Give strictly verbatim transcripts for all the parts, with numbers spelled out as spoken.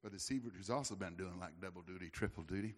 Brother Siebert, who's also been doing like double duty, triple duty.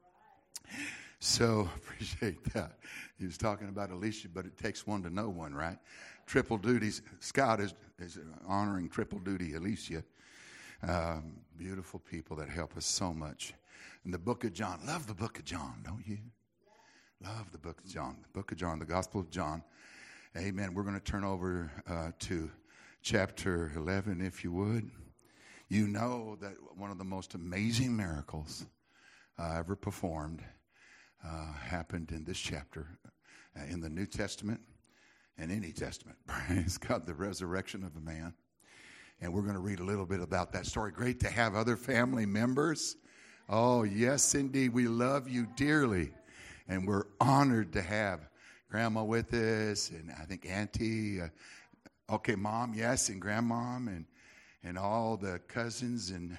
So appreciate that. He was talking about Alicia, but it takes one to know one, right? Triple duty. Scott is, is honoring triple duty Alicia. Um, beautiful people that help us so much. In the book of John, love the book of John, don't you? Love the book of John. The book of John, the Gospel of John. Amen. We're going to turn over uh, to chapter eleven, if you would. You know that one of the most amazing miracles uh, ever performed uh, happened in this chapter uh, in the New Testament and any Testament. Praise God, the resurrection of a man. And we're going to read a little bit about that story. Great to have other family members. Oh, yes, indeed. We love you dearly. And we're honored to have Grandma with us, and I think Auntie, uh, okay, Mom, yes, and Grandmom, and and all the cousins, and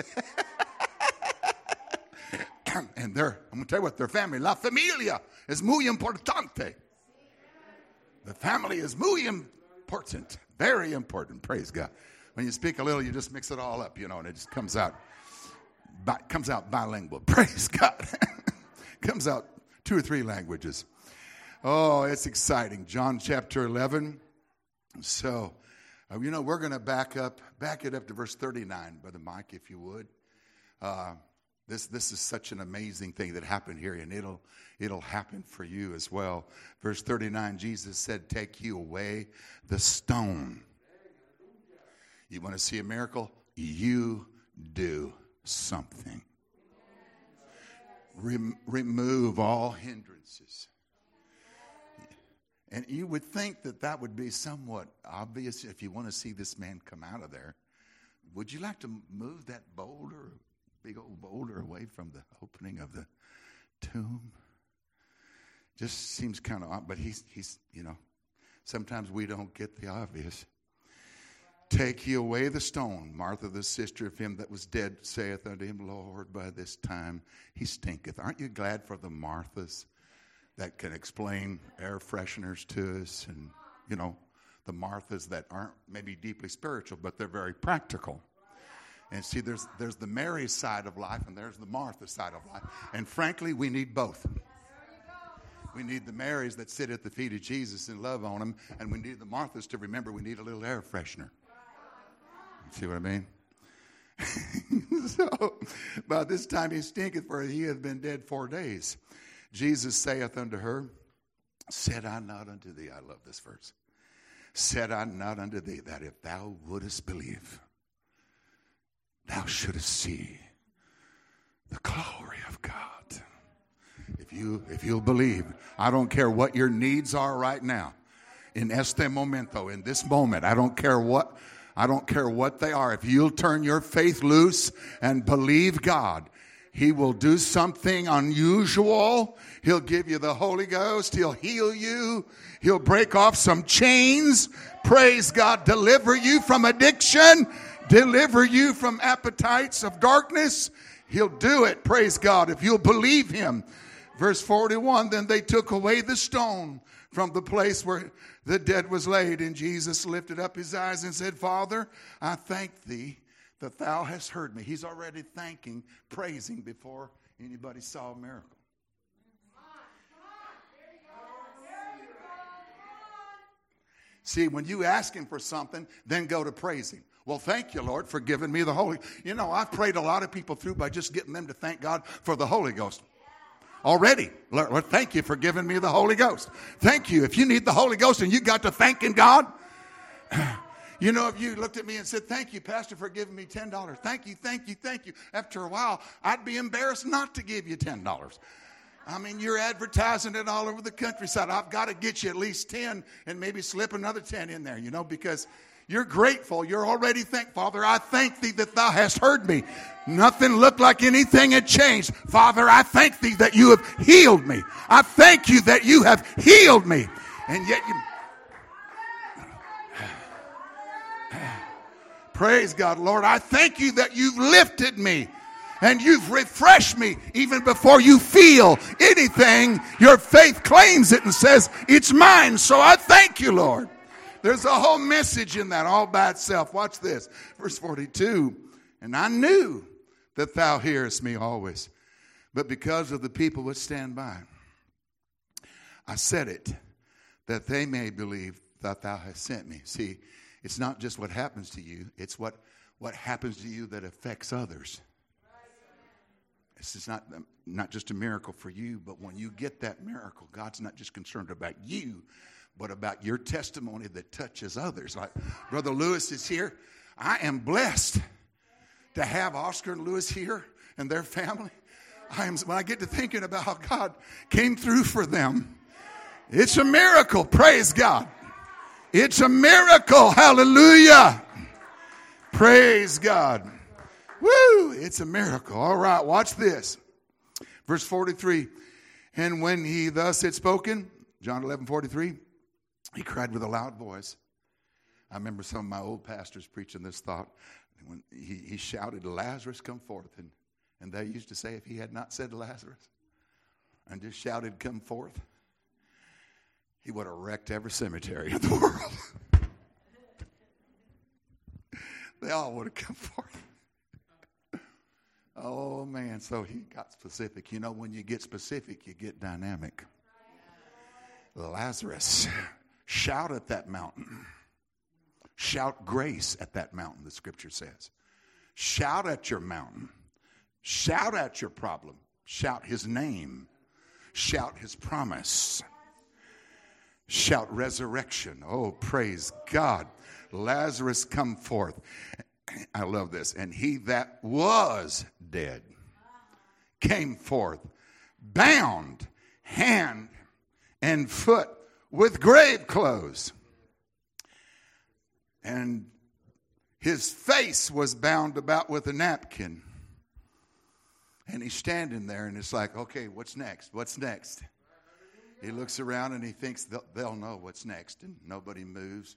and they're, I'm going to tell you what, their family, la familia es muy importante. The family is muy important, very important, praise God. When you speak a little, you just mix it all up, you know, and it just comes out, bi- comes out bilingual, praise God. Comes out two or three languages. Oh, it's exciting. John chapter eleven. So, uh, you know, we're going to back up, back it up to verse thirty-nine, Brother Mike, if you would. Uh, this this is such an amazing thing that happened here, and it'll it'll happen for you as well. Verse thirty-nine, Jesus said, "Take you away the stone." You want to see a miracle? You do something. Rem- remove all hindrances. And you would think that that would be somewhat obvious if you want to see this man come out of there. Would you like to move that boulder, big old boulder, away from the opening of the tomb? Just seems kind of odd, but he's, he's, you know, sometimes we don't get the obvious. Take ye away the stone. Martha, the sister of him that was dead, saith unto him, Lord, by this time he stinketh. Aren't you glad for the Marthas that can explain air fresheners to us, and, you know, the Marthas that aren't maybe deeply spiritual, but they're very practical. And see, there's there's the Mary side of life, and there's the Martha side of life. And frankly, we need both. We need the Marys that sit at the feet of Jesus and love on him, and we need the Marthas to remember we need a little air freshener. See what I mean? So, by this time he stinketh, for he hath been dead four days. Jesus saith unto her, said I not unto thee, I love this verse, said I not unto thee that if thou wouldest believe, thou shouldest see the glory of God. If you, if you'll believe, I don't care what your needs are right now. In este momento, in this moment, I don't care what, I don't care what they are. If you'll turn your faith loose and believe God, he will do something unusual. He'll give you the Holy Ghost. He'll heal you. He'll break off some chains. Praise God. Deliver you from addiction. Deliver you from appetites of darkness. He'll do it. Praise God. If you'll believe him. Verse forty-one, then they took away the stone from the place where the dead was laid. And Jesus lifted up his eyes and said, Father, I thank thee that thou hast heard me. He's already thanking, praising before anybody saw a miracle. See, when you ask him for something, then go to praising. Well, thank you, Lord, for giving me the Holy. You know, I've prayed a lot of people through by just getting them to thank God for the Holy Ghost. Already, Lord, thank you for giving me the Holy Ghost. Thank you. If you need the Holy Ghost and you got to thanking God, you know, if you looked at me and said, thank you, Pastor, for giving me ten dollars. Thank you, thank you, thank you. After a while, I'd be embarrassed not to give you ten dollars. I mean, you're advertising it all over the countryside. I've got to get you at least ten and maybe slip another ten in there, you know, because you're grateful. You're already thankful. Father, I thank thee that thou hast heard me. Nothing looked like anything had changed. Father, I thank thee that you have healed me. I thank you that you have healed me. And yet you... Praise God, Lord. I thank you that you've lifted me and you've refreshed me even before you feel anything. Your faith claims it and says, it's mine. So I thank you, Lord. There's a whole message in that all by itself. Watch this. Verse forty-two. And I knew that thou hearest me always. But because of the people which stand by, I said it, that they may believe that thou hast sent me. See, it's not just what happens to you. It's what, what happens to you that affects others. This is not, not just a miracle for you, but when you get that miracle, God's not just concerned about you, but about your testimony that touches others. Like Brother Lewis is here. I am blessed to have Oscar and Lewis here and their family. I am, when I get to thinking about how God came through for them, it's a miracle. Praise God. It's a miracle. Hallelujah. Praise God. Woo! It's a miracle. All right, watch this. Verse forty-three. And when he thus had spoken, John eleven forty-three, he cried with a loud voice. I remember some of my old pastors preaching this thought. When he, he shouted, Lazarus, come forth. And, and they used to say, if he had not said Lazarus and just shouted, come forth, he would have wrecked every cemetery in the world. They all would have come forth. Oh, man. So he got specific. You know, when you get specific, you get dynamic. Lazarus, shout at that mountain. Shout grace at that mountain, the scripture says. Shout at your mountain. Shout at your problem. Shout his name. Shout his promise. Shout resurrection. Oh, praise God. Lazarus, come forth. I love this. And he that was dead came forth, bound hand and foot with grave clothes. And his face was bound about with a napkin. And he's standing there, and it's like, okay, what's next? What's next? He looks around, and he thinks they'll, they'll know what's next, and nobody moves.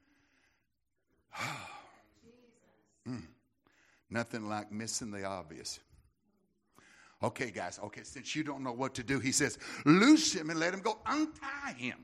mm. Nothing like missing the obvious. Okay, guys, okay, since you don't know what to do, he says, loose him and let him go. Untie him.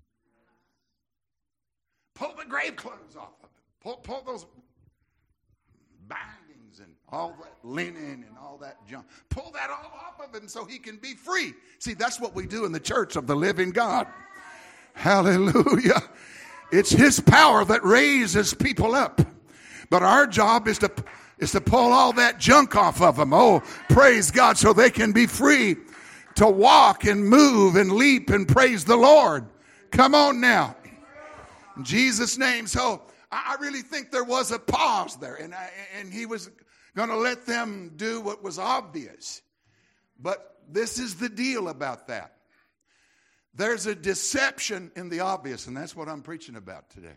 Pull the grave clothes off of him. Pull, pull those bindings and all that linen and all that junk. Pull that all off of him so he can be free. See, that's what we do in the church of the living God. Hallelujah. It's his power that raises people up. But our job is to, is to pull all that junk off of them. Oh, praise God, so they can be free to walk and move and leap and praise the Lord. Come on now. In Jesus' name. So I really think there was a pause there, and I, and he was going to let them do what was obvious. But this is the deal about that. There's a deception in the obvious, and that's what I'm preaching about today.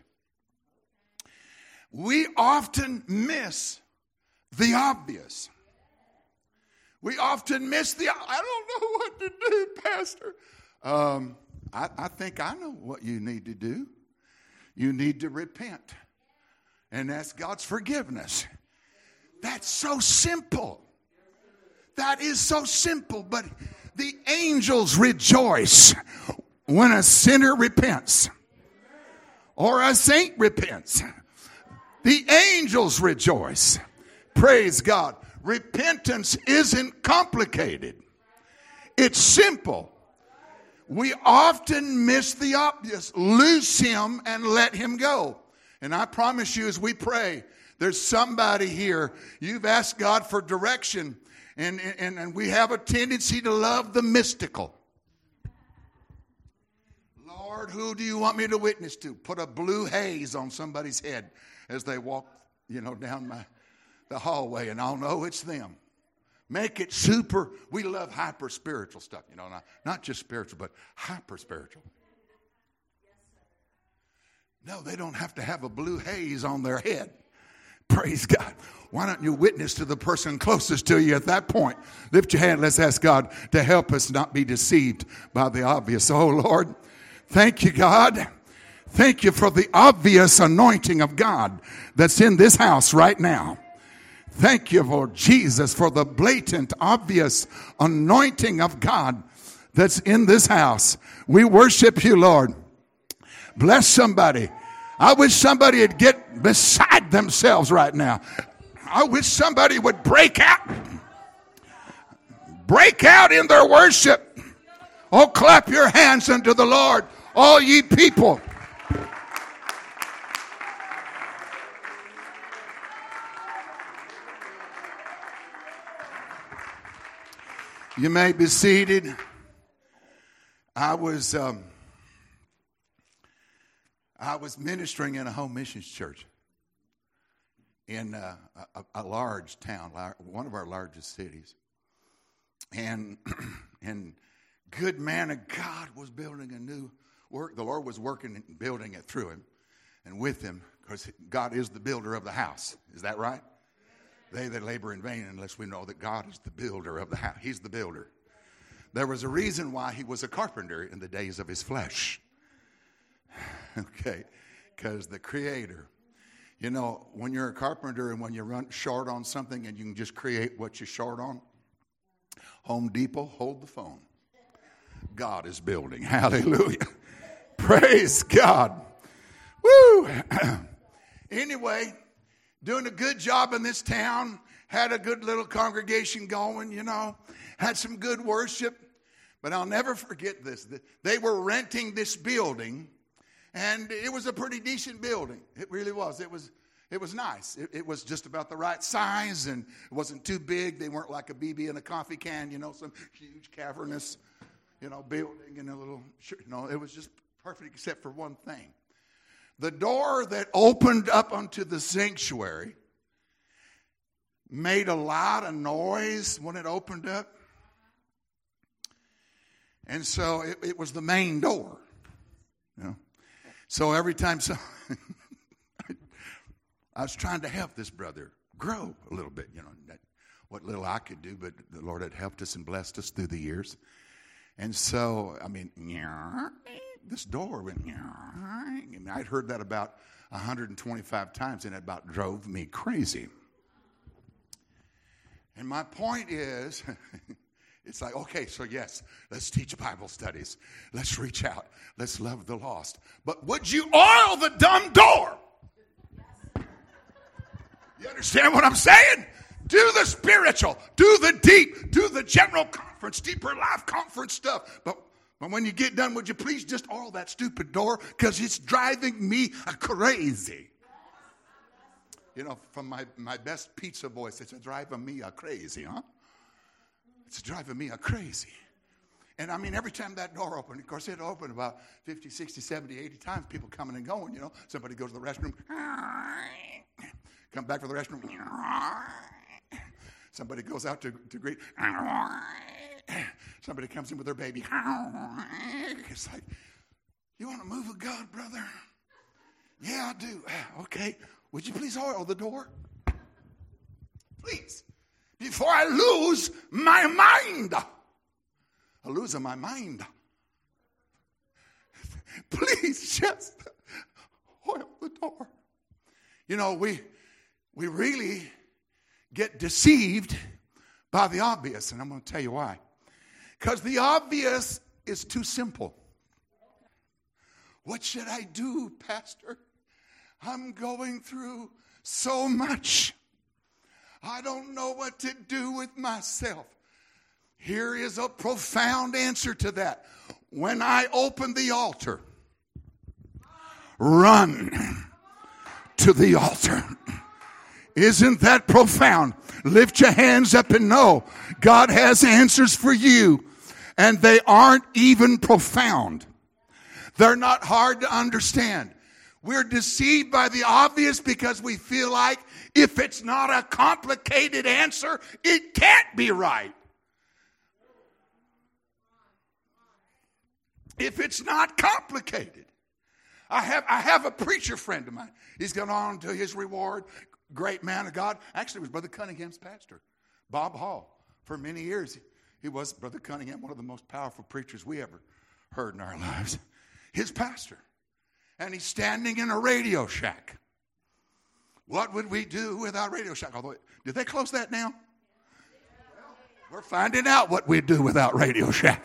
We often miss the obvious. We often miss the, I don't know what to do, Pastor. Um, I, I think I know what you need to do. You need to repent and ask God's forgiveness. That's so simple. That is so simple. But the angels rejoice when a sinner repents or a saint repents. The angels rejoice. Praise God. Repentance isn't complicated. It's simple. We often miss the obvious. Loose him and let him go. And I promise you, as we pray, there's somebody here. You've asked God for direction. And, and, and we have a tendency to love the mystical. Lord, who do you want me to witness to? Put a blue haze on somebody's head as they walk, you know, down my, the hallway, and I'll know it's them. Make it super. We love hyper spiritual stuff, you know, not, not just spiritual, but hyper spiritual. No, they don't have to have a blue haze on their head. Praise God. Why don't you witness to the person closest to you at that point? Lift your hand. Let's ask God to help us not be deceived by the obvious. Oh, Lord, thank you, God. Thank you for the obvious anointing of God that's in this house right now. Thank you, Lord Jesus, for the blatant, obvious anointing of God that's in this house. We worship you, Lord. Bless somebody. I wish somebody would get beside themselves right now. I wish somebody would break out. Break out in their worship. Oh, clap your hands unto the Lord, all ye people. You may be seated. I was um, I was ministering in a home missions church in uh, a, a large town, one of our largest cities, and and good man of God was building a new work. The Lord was working and building it through him and with him, because God is the builder of the house. Is that right? They that labor in vain unless we know that God is the builder of the house. He's the builder. There was a reason why he was a carpenter in the days of his flesh. Okay, because the creator. You know, when you're a carpenter and when you run short on something and you can just create what you're short on, Home Depot, hold the phone. God is building. Hallelujah. Praise God. Woo. Anyway, doing a good job in this town. Had a good little congregation going, you know. Had some good worship. But I'll never forget this. They were renting this building, and it was a pretty decent building. It really was. It was it was nice. It, it was just about the right size, and it wasn't too big. They weren't like a B B in a coffee can, you know, some huge cavernous, you know, building and a little, you know, it was just perfect except for one thing. The door that opened up onto the sanctuary made a lot of noise when it opened up. And so it, it was the main door. You know? So every time so I was trying to help this brother grow a little bit, you know, that, what little I could do, but the Lord had helped us and blessed us through the years. And so, I mean, this door went, and I'd heard that about one hundred twenty-five times, and it about drove me crazy. And my point is, it's like, okay, so yes, let's teach Bible studies. Let's reach out. Let's love the lost. But would you oil the dumb door? You understand what I'm saying? Do the spiritual. Do the deep. Do the general conference, deeper life conference stuff. But, but when you get done, would you please just oil that stupid door? Because it's driving me crazy. You know, from my, my best pizza voice, it's driving me a crazy, huh? It's driving me a crazy. And I mean, every time that door opened, of course, it opened about fifty, sixty, seventy, eighty times, people coming and going, you know. Somebody goes to the restroom, come back from the restroom. Somebody goes out to, to greet. Somebody comes in with their baby. It's like, you want to move with God, brother? Yeah, I do. Okay. Would you please oil the door? Please. Before I lose my mind. I lose my mind. Please just oil the door. You know, we we really get deceived by the obvious, and I'm going to tell you why. Because the obvious is too simple. What should I do, Pastor? I'm going through so much. I don't know what to do with myself. Here is a profound answer to that. When I open the altar, run to the altar. Isn't that profound? Lift your hands up and know God has answers for you, and they aren't even profound. They're not hard to understand. We're deceived by the obvious because we feel like if it's not a complicated answer, it can't be right. If it's not complicated. I have I have a preacher friend of mine. He's gone on to his reward. Great man of God. Actually, it was Brother Cunningham's pastor, Bob Hall. For many years, he was, Brother Cunningham, one of the most powerful preachers we ever heard in our lives. His pastor. And he's standing in a Radio Shack. What would we do without Radio Shack? Although, did they close that now? We're finding out what we'd do without Radio Shack.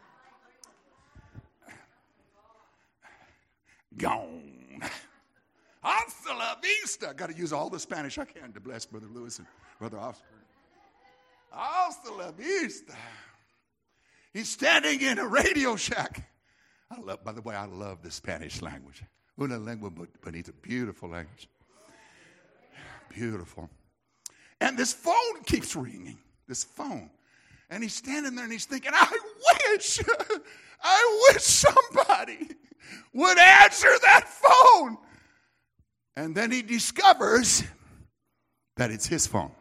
Gone. Hasta la vista. Got to use all the Spanish I can to bless Brother Lewis and Brother Oscar. Hasta la vista. He's standing in a Radio Shack. I love, by the way, I love the Spanish language. Una lengua bonita, beautiful language. Beautiful. And this phone keeps ringing, this phone. And he's standing there and he's thinking, I wish, I wish somebody would answer that phone. And then he discovers that it's his phone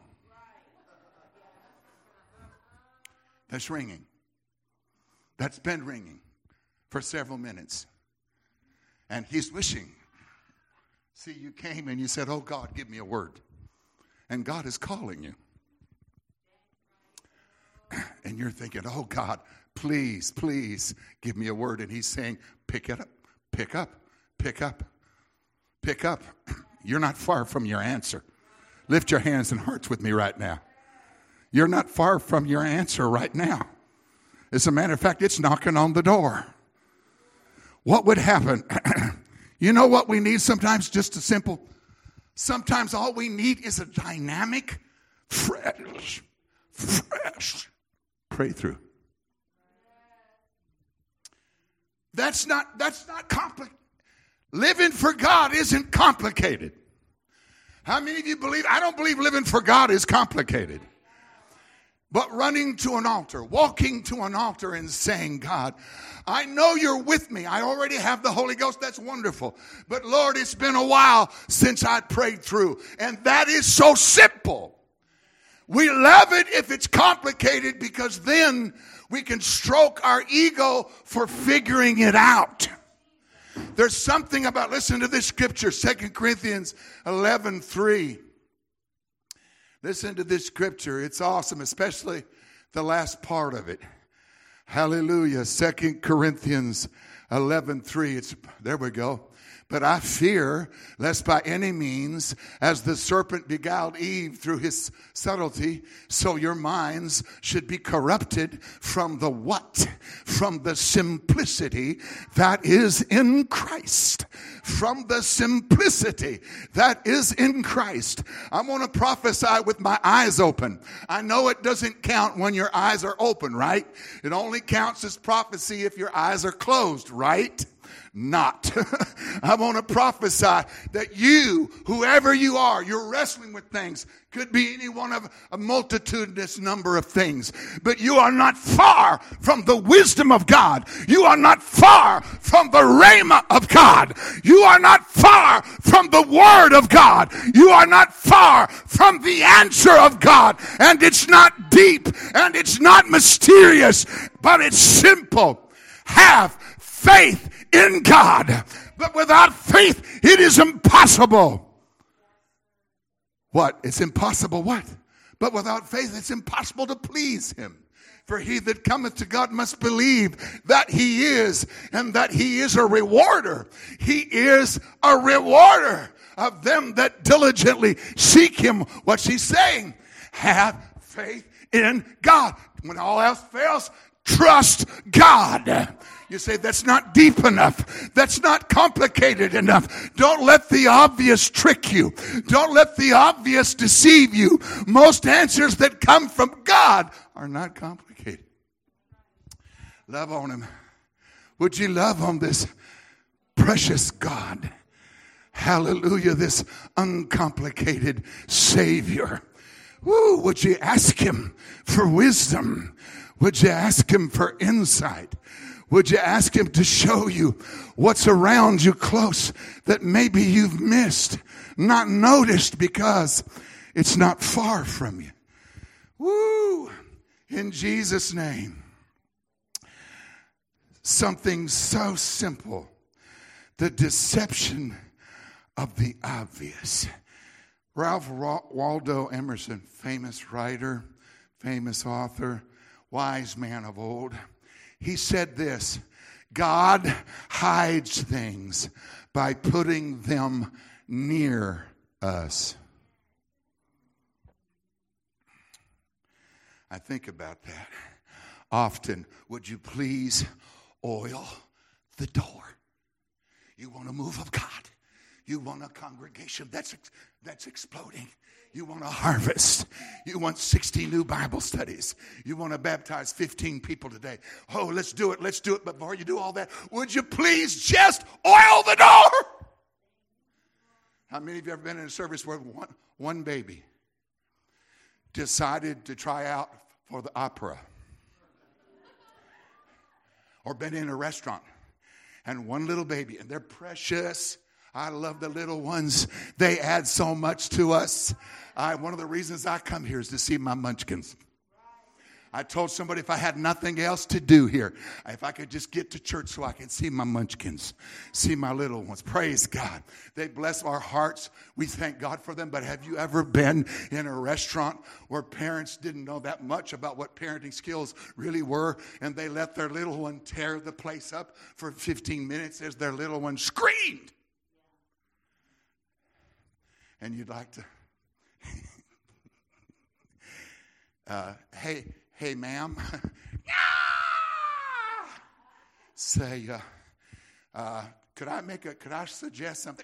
that's ringing. That's been ringing for several minutes. And he's wishing. See, you came and you said, oh, God, give me a word. And God is calling you. And you're thinking, oh, God, please, please give me a word. And he's saying, pick it up, pick up, pick up, pick up. You're not far from your answer. Lift your hands and hearts with me right now. You're not far from your answer right now. As a matter of fact, it's knocking on the door. What would happen? You know what we need sometimes? Just a simple, sometimes all we need is a dynamic, fresh, fresh pray through. That's not, that's not complicated. Living for God isn't complicated. How many of you believe? I don't believe living for God is complicated. But running to an altar, walking to an altar and saying, God, I know you're with me. I already have the Holy Ghost. That's wonderful. But Lord, it's been a while since I prayed through. And that is so simple. We love it if it's complicated because then we can stroke our ego for figuring it out. There's something about, listen to this scripture, Second Corinthians eleven three. Listen to this scripture. It's awesome, especially the last part of it. Hallelujah. Second Corinthians eleven three. It's, there we go. But I fear lest by any means, as the serpent beguiled Eve through his subtlety, so your minds should be corrupted from the what? From the simplicity that is in Christ. From the simplicity that is in Christ. I'm going to prophesy with my eyes open. I know it doesn't count when your eyes are open, right? It only counts as prophecy if your eyes are closed, right? Not. I want to prophesy that you, whoever you are, you're wrestling with things. Could be any one of a multitudinous number of things. But you are not far from the wisdom of God. You are not far from the rhema of God. You are not far from the word of God. You are not far from the answer of God. And it's not deep and it's not mysterious, but it's simple. Have faith in God. But without faith, it is impossible. What? It's impossible what? But without faith, it's impossible to please him. For he that cometh to God must believe that he is, and that he is a rewarder. He is a rewarder of them that diligently seek him. What's he saying? Have faith in God. When all else fails, trust God. You say, that's not deep enough. That's not complicated enough. Don't let the obvious trick you. Don't let the obvious deceive you. Most answers that come from God are not complicated. Love on him. Would you love on this precious God? Hallelujah, this uncomplicated Savior. Woo, would you ask him for wisdom? Would you ask him for insight? Would you ask him to show you what's around you close that maybe you've missed, not noticed because it's not far from you? Woo! In Jesus' name. Something so simple. The deception of the obvious. Ralph Waldo Emerson, famous writer, famous author, wise man of old. He said this, God hides things by putting them near us. I think about that often. Would you please oil the door? You want a move of God. You want a congregation that's, that's exploding. You want a harvest. You want sixty new Bible studies. You want to baptize fifteen people today. Oh, let's do it. Let's do it. But before you do all that, would you please just oil the door? How many of you have ever been in a service where one, one baby decided to try out for the opera? Or been in a restaurant and one little baby, and they're precious. I love the little ones. They add so much to us. I, one of the reasons I come here is to see my munchkins. I told somebody if I had nothing else to do here, if I could just get to church so I could see my munchkins, see my little ones. Praise God. They bless our hearts. We thank God for them. But have you ever been in a restaurant where parents didn't know that much about what parenting skills really were, and they let their little one tear the place up for fifteen minutes as their little one screamed? And you'd like to, uh, hey, hey, ma'am, say, uh, uh, could I make a, could I suggest something?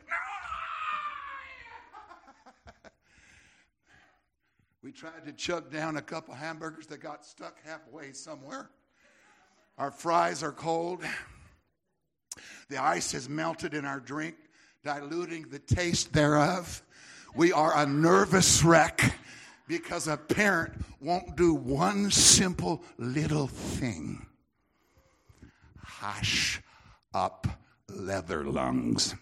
We tried to chug down a couple hamburgers that got stuck halfway somewhere. Our fries are cold. The ice has melted in our drink, diluting the taste thereof. We are a nervous wreck because a parent won't do one simple little thing. Hush up, leather lungs.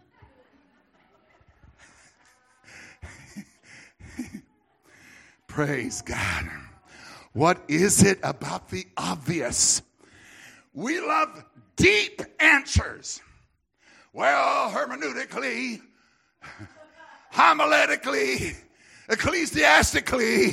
Praise God. What is it about the obvious? We love deep answers. Well, hermeneutically, homiletically, ecclesiastically,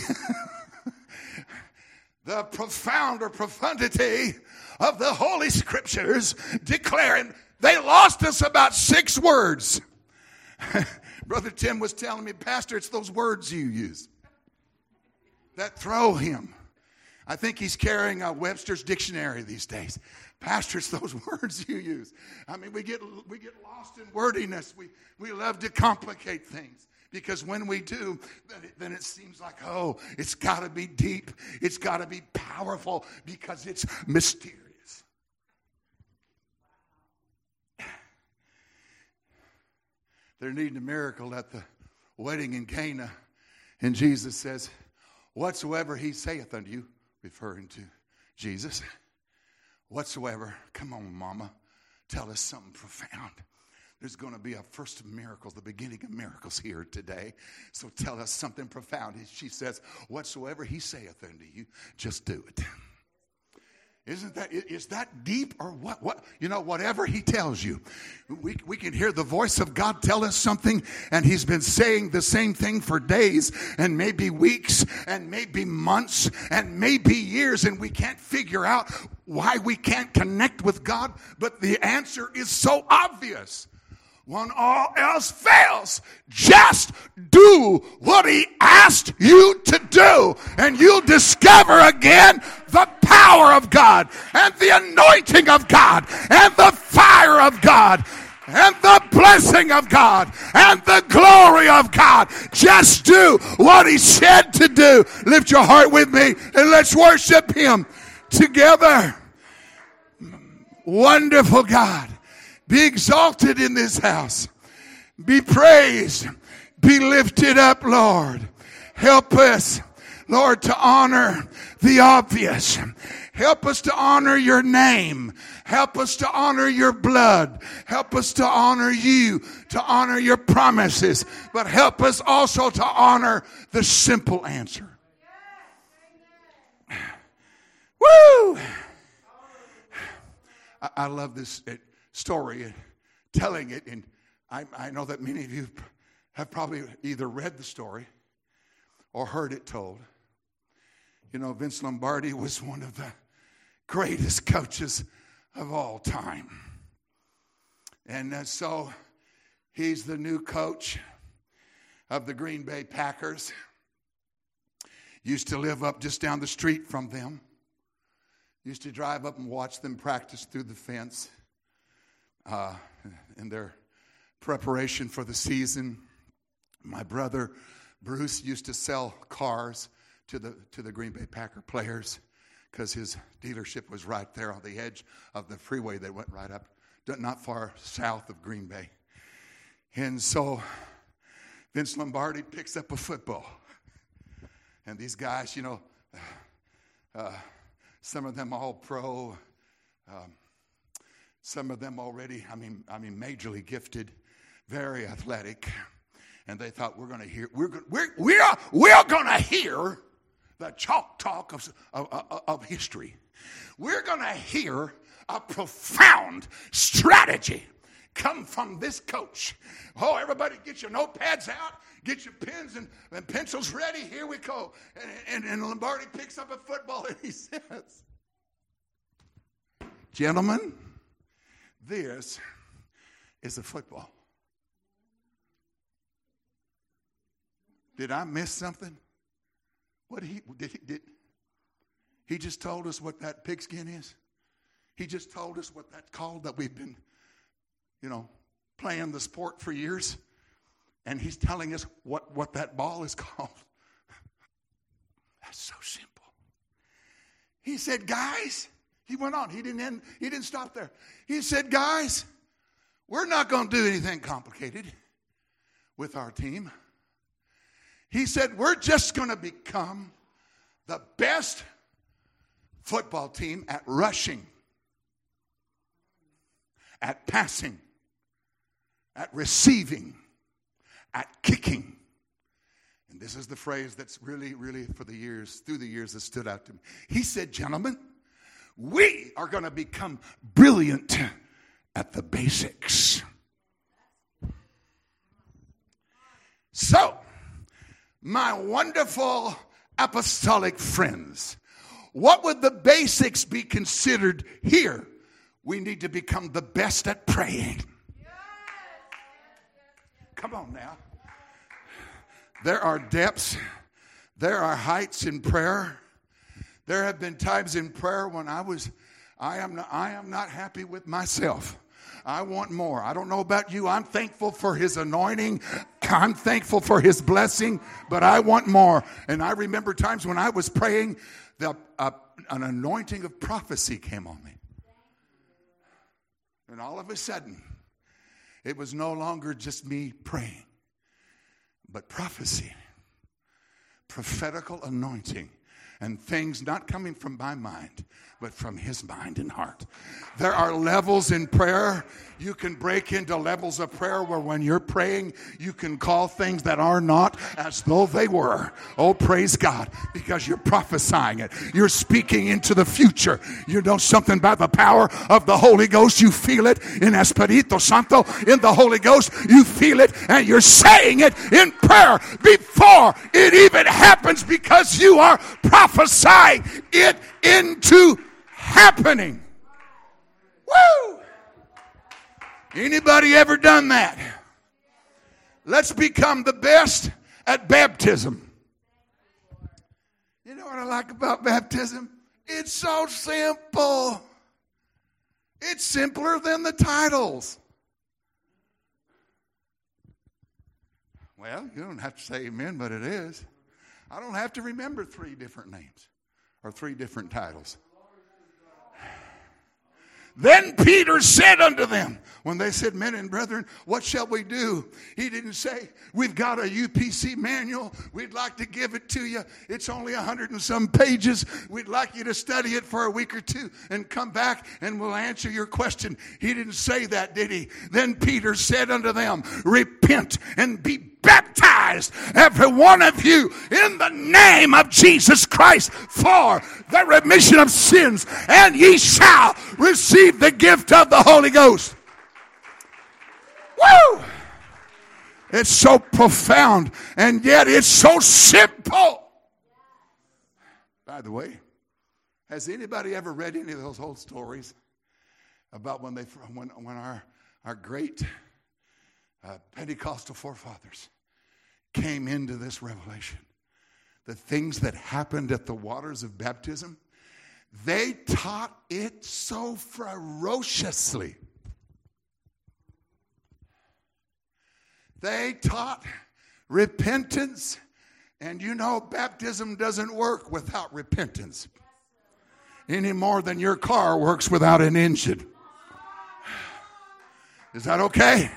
the profound or profundity of the Holy Scriptures declaring they lost us about six words. Brother Tim was telling me, Pastor, it's those words you use that throw him. I think he's carrying a Webster's dictionary these days. Pastor, it's those words you use. I mean, we get we get lost in wordiness. We we love to complicate things. Because when we do, then it, then it seems like, oh, it's got to be deep. It's got to be powerful because it's mysterious. They're needing a miracle at the wedding in Cana. And Jesus says, whatsoever he saith unto you, referring to Jesus, whatsoever, come on, mama, tell us something profound. There's going to be a first of miracles, the beginning of miracles here today. So tell us something profound. She says, whatsoever he saith unto you, just do it. Isn't that, is that deep or what? What? You know, whatever he tells you, we, we can hear the voice of God tell us something, and he's been saying the same thing for days and maybe weeks and maybe months and maybe years, and we can't figure out why we can't connect with God, but the answer is so obvious. When all else fails, just do what he asked you to do, and you'll discover again the power of God and the anointing of God and the fire of God and the blessing of God and the glory of God. Just do what he said to do. Lift your heart with me and let's worship him together. Wonderful God. Be exalted in this house. Be praised. Be lifted up, Lord. Help us, Lord, to honor the obvious. Help us to honor your name. Help us to honor your blood. Help us to honor you, to honor your promises. But help us also to honor the simple answer. Woo! I, I love this story, telling it, and I, I know that many of you have probably either read the story or heard it told. You know, Vince Lombardi was one of the greatest coaches of all time. And uh, so he's the new coach of the Green Bay Packers. Used to live up just down the street from them. Used to drive up and watch them practice through the fence. Uh, in their preparation for the season, my brother Bruce used to sell cars to the to the Green Bay Packer players because his dealership was right there on the edge of the freeway that went right up, not far south of Green Bay. And so Vince Lombardi picks up a football. And these guys, you know, uh, some of them all pro, um, some of them already, I mean, I mean, majorly gifted, very athletic. And they thought, we're going to hear, we're we're we're we're going to hear the chalk talk of, of, of, of history. We're going to hear a profound strategy come from this coach. Oh, everybody get your notepads out, get your pens and, and pencils ready. Here we go. And, and, and Lombardi picks up a football and he says, gentlemen, this is a football. Did I miss something? What did he did he did he just told us what that pigskin is? He just told us what that's called, that we've been, you know, playing the sport for years. And he's telling us what, what that ball is called. That's so simple. He said, guys, he went on. He didn't end, he didn't stop there. He said, guys, we're not going to do anything complicated with our team. He said, we're just going to become the best football team at rushing, at passing, at receiving, at kicking. And this is the phrase that's really, really for the years, through the years that stood out to me. He said, gentlemen, we are going to become brilliant at the basics. So, my wonderful apostolic friends, what would the basics be considered here? We need to become the best at praying. Come on now. There are depths. There are heights in prayer. There have been times in prayer when I was, I am not, I am not happy with myself. I want more. I don't know about you. I'm thankful for his anointing. I'm thankful for his blessing, but I want more. And I remember times when I was praying, the, uh, an anointing of prophecy came on me. And all of a sudden, it was no longer just me praying, but prophecy, prophetical anointing, and things not coming from my mind, but from his mind and heart. There are levels in prayer. You can break into levels of prayer where when you're praying, you can call things that are not as though they were. Oh, praise God, because you're prophesying it. You're speaking into the future. You know something by the power of the Holy Ghost. You feel it in Espírito Santo, in the Holy Ghost. You feel it and you're saying it in prayer before it even happens, because you are prophesying it into happening. Woo! Anybody ever done that? Let's become the best at baptism. You know what I like about baptism? It's so simple. It's simpler than the titles. Well, you don't have to say amen, but it is. I don't have to remember three different names or three different titles. Then Peter said unto them, when they said, men and brethren, what shall we do? He didn't say, we've got a U P C manual. We'd like to give it to you. It's only a hundred and some pages. We'd like you to study it for a week or two and come back and we'll answer your question. He didn't say that, did he? Then Peter said unto them, repent and be baptized, every one of you, in the name of Jesus Christ for the remission of sins, and ye shall receive the gift of the Holy Ghost. Woo! It's so profound, and yet it's so simple. By the way, has anybody ever read any of those old stories about when they when when our our great uh, Pentecostal forefathers came into this revelation? The things that happened at the waters of baptism, they taught it so ferociously. They taught repentance. And you know, baptism doesn't work without repentance any more than your car works without an engine. Is that okay?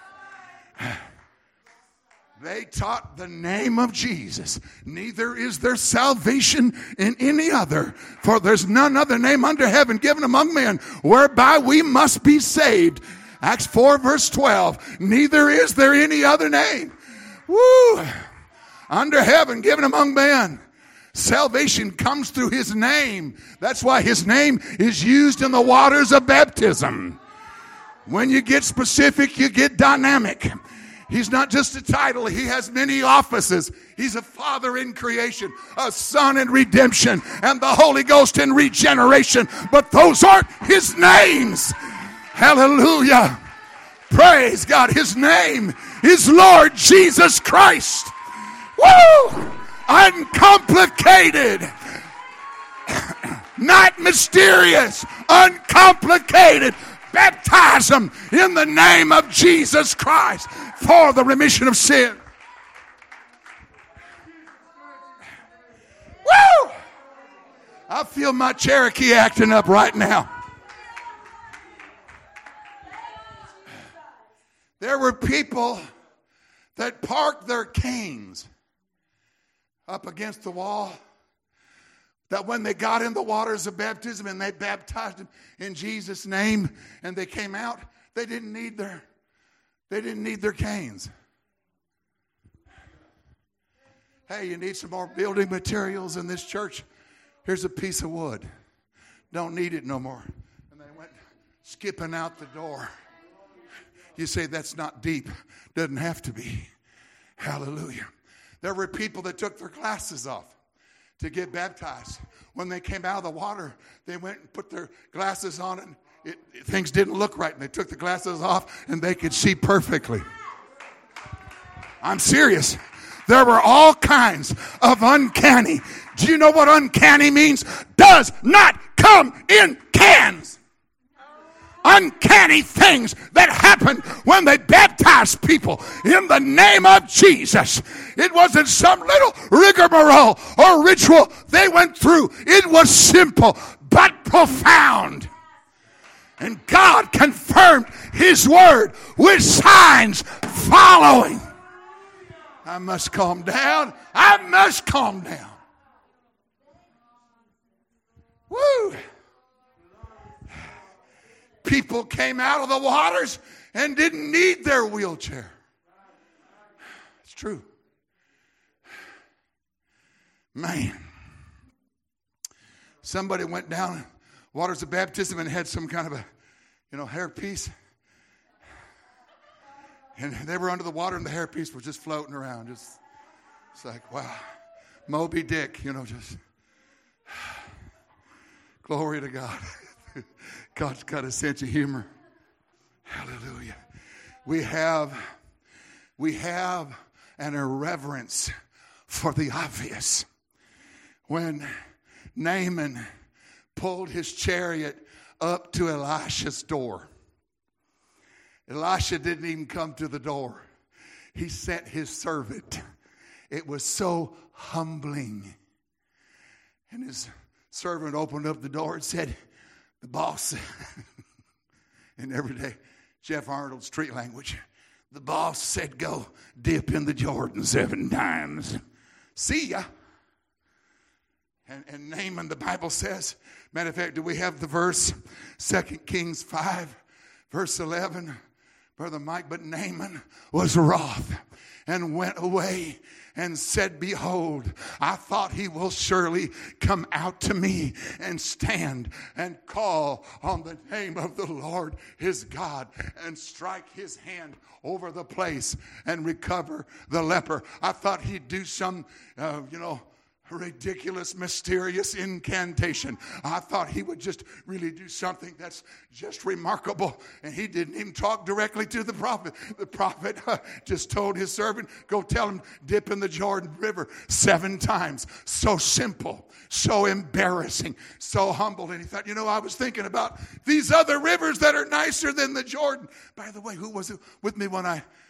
They taught the name of Jesus. Neither is there salvation in any other, for there's none other name under heaven given among men whereby we must be saved. Acts four verse twelve. Neither is there any other name. Woo! Under heaven given among men. Salvation comes through his name. That's why his name is used in the waters of baptism. When you get specific, you get dynamic. He's not just a title. He has many offices. He's a Father in creation, a Son in redemption, and the Holy Ghost in regeneration. But those aren't his names. Hallelujah. Praise God. His name is Lord Jesus Christ. Woo! Uncomplicated. Not mysterious. Uncomplicated. Baptize them in the name of Jesus Christ for the remission of sin. Woo! I feel my Cherokee acting up right now. There were people that parked their canes up against the wall, that when they got in the waters of baptism and they baptized them in Jesus' name and they came out, they didn't need their they didn't need their canes. Hey, you need some more building materials in this church? Here's a piece of wood. Don't need it no more. And they went skipping out the door. You say that's not deep. Doesn't have to be. Hallelujah. There were people that took their glasses off to get baptized. When they came out of the water, they went and put their glasses on and it, it, things didn't look right. And they took the glasses off and they could see perfectly. I'm serious. There were all kinds of uncanny. Do you know what uncanny means? Does not come in cans. Uncanny things that happened when they baptized people in the name of Jesus. It wasn't some little rigmarole or ritual they went through. It was simple but profound. And God confirmed his word with signs following. I must calm down. I must calm down. Woo! People came out of the waters and didn't need their wheelchair. It's true. Man. Somebody went down waters of baptism and had some kind of a, you know, hairpiece. And they were under the water and the hairpiece was just floating around. Just, it's like, wow. Moby Dick, you know, just glory to God. God's got a sense of humor. Hallelujah. We have, we have an irreverence for the obvious. When Naaman pulled his chariot up to Elisha's door, Elisha didn't even come to the door. He sent his servant. It was so humbling. And his servant opened up the door and said, the boss, in everyday Jeff Arnold street language, the boss said, go dip in the Jordan seven times. See ya. And, and Naaman, the Bible says, matter of fact, do we have the verse? Second Kings five, verse eleven. Brother Mike, but Naaman was wroth and went away and said, behold, I thought he will surely come out to me and stand and call on the name of the Lord his God and strike his hand over the place and recover the leper. I thought he'd do some, uh, you know, ridiculous, mysterious incantation. I thought he would just really do something that's just remarkable. And he didn't even talk directly to the prophet. The prophet uh, just told his servant, go tell him, dip in the Jordan River seven times. So simple, so embarrassing, so humble. And he thought, you know, I was thinking about these other rivers that are nicer than the Jordan. By the way, who was it with me when I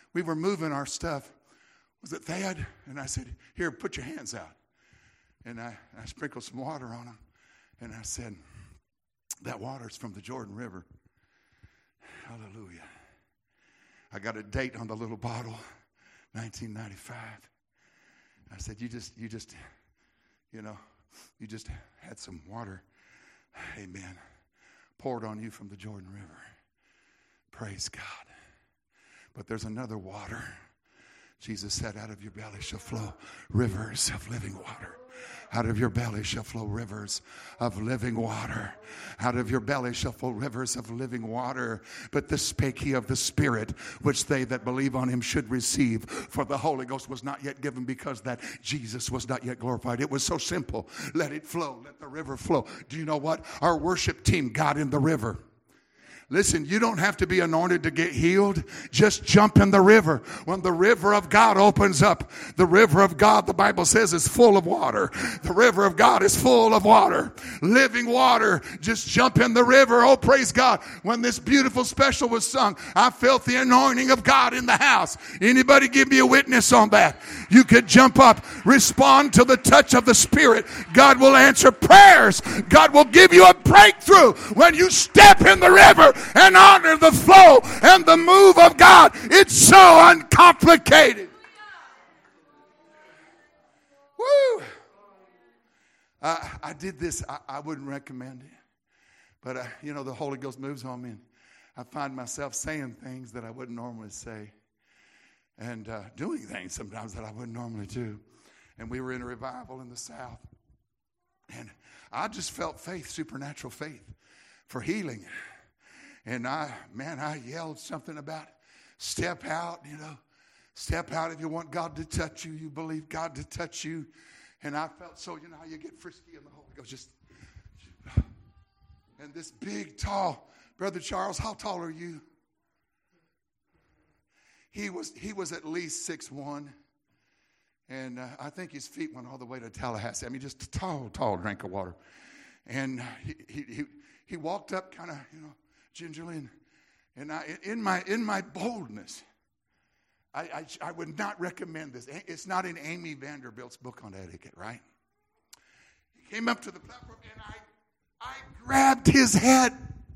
we were moving our stuff. Was it Thad? And I said, here, put your hands out. And I, I sprinkled some water on them. And I said, that water's from the Jordan River. Hallelujah. I got a date on the little bottle, nineteen ninety-five. I said, you just, you just, you know, you just had some water, amen, poured on you from the Jordan River. Praise God. But there's another water. Jesus said, out of your belly shall flow rivers of living water. Out of your belly shall flow rivers of living water. Out of your belly shall flow rivers of living water. But this spake he of the Spirit, which they that believe on him should receive. For the Holy Ghost was not yet given, because that Jesus was not yet glorified. It was so simple. Let it flow. Let the river flow. Do you know what? Our worship team got in the river. Listen, you don't have to be anointed to get healed. Just jump in the river. When the river of God opens up, the river of God, the Bible says, is full of water. The river of God is full of water. Living water. Just jump in the river. Oh, praise God. When this beautiful special was sung, I felt the anointing of God in the house. Anybody give me a witness on that? You could jump up, respond to the touch of the Spirit. God will answer prayers. God will give you a breakthrough when you step in the river and honor the flow and the move of God. It's so uncomplicated. Woo! Uh, I did this. I, I wouldn't recommend it. But, uh, you know, the Holy Ghost moves on me. And I find myself saying things that I wouldn't normally say. And uh, doing things sometimes that I wouldn't normally do. And we were in a revival in the South. And I just felt faith, supernatural faith for healing. And I, man, I yelled something about step out, you know. Step out if you want God to touch you. You believe God to touch you. And I felt so, you know how you get frisky in the Holy Ghost. Just, and this big, tall, Brother Charles, how tall are you? He was, he was at least six one. And uh, I think his feet went all the way to Tallahassee. I mean, just a tall, tall drink of water. And he, he, he, he walked up kind of, you know, gingerly, and, and I, in my in my boldness, I, I I would not recommend this. It's not in Amy Vanderbilt's book on etiquette, right? He came up to the platform, and I I grabbed his head.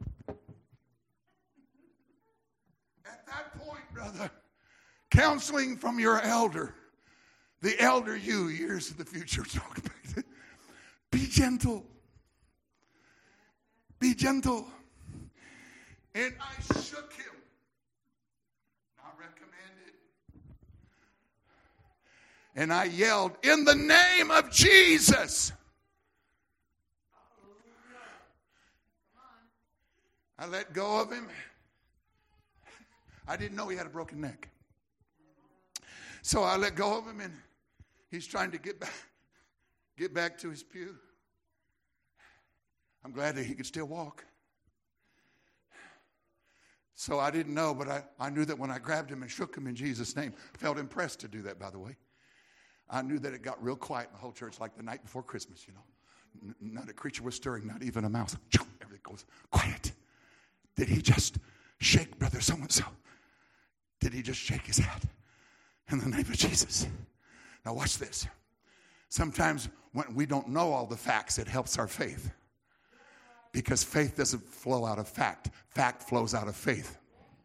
At that point, brother, counseling from your elder, the elder you years in the future, talking about it. Be gentle. Be gentle. And I shook him. Not recommended. And I yelled, in the name of Jesus. I let go of him. I didn't know he had a broken neck. So I let go of him, and he's trying to get back, get back to his pew. I'm glad that he could still walk. So I didn't know, but I, I knew that when I grabbed him and shook him in Jesus' name, felt impressed to do that, by the way. I knew that it got real quiet in the whole church, like the night before Christmas, you know. N- not a creature was stirring, not even a mouse. Everything goes quiet. Did he just shake Brother so-and-so? Did he just shake his head? In the name of Jesus. Now watch this. Sometimes when we don't know all the facts, it helps our faith. Because faith doesn't flow out of fact. Fact flows out of faith.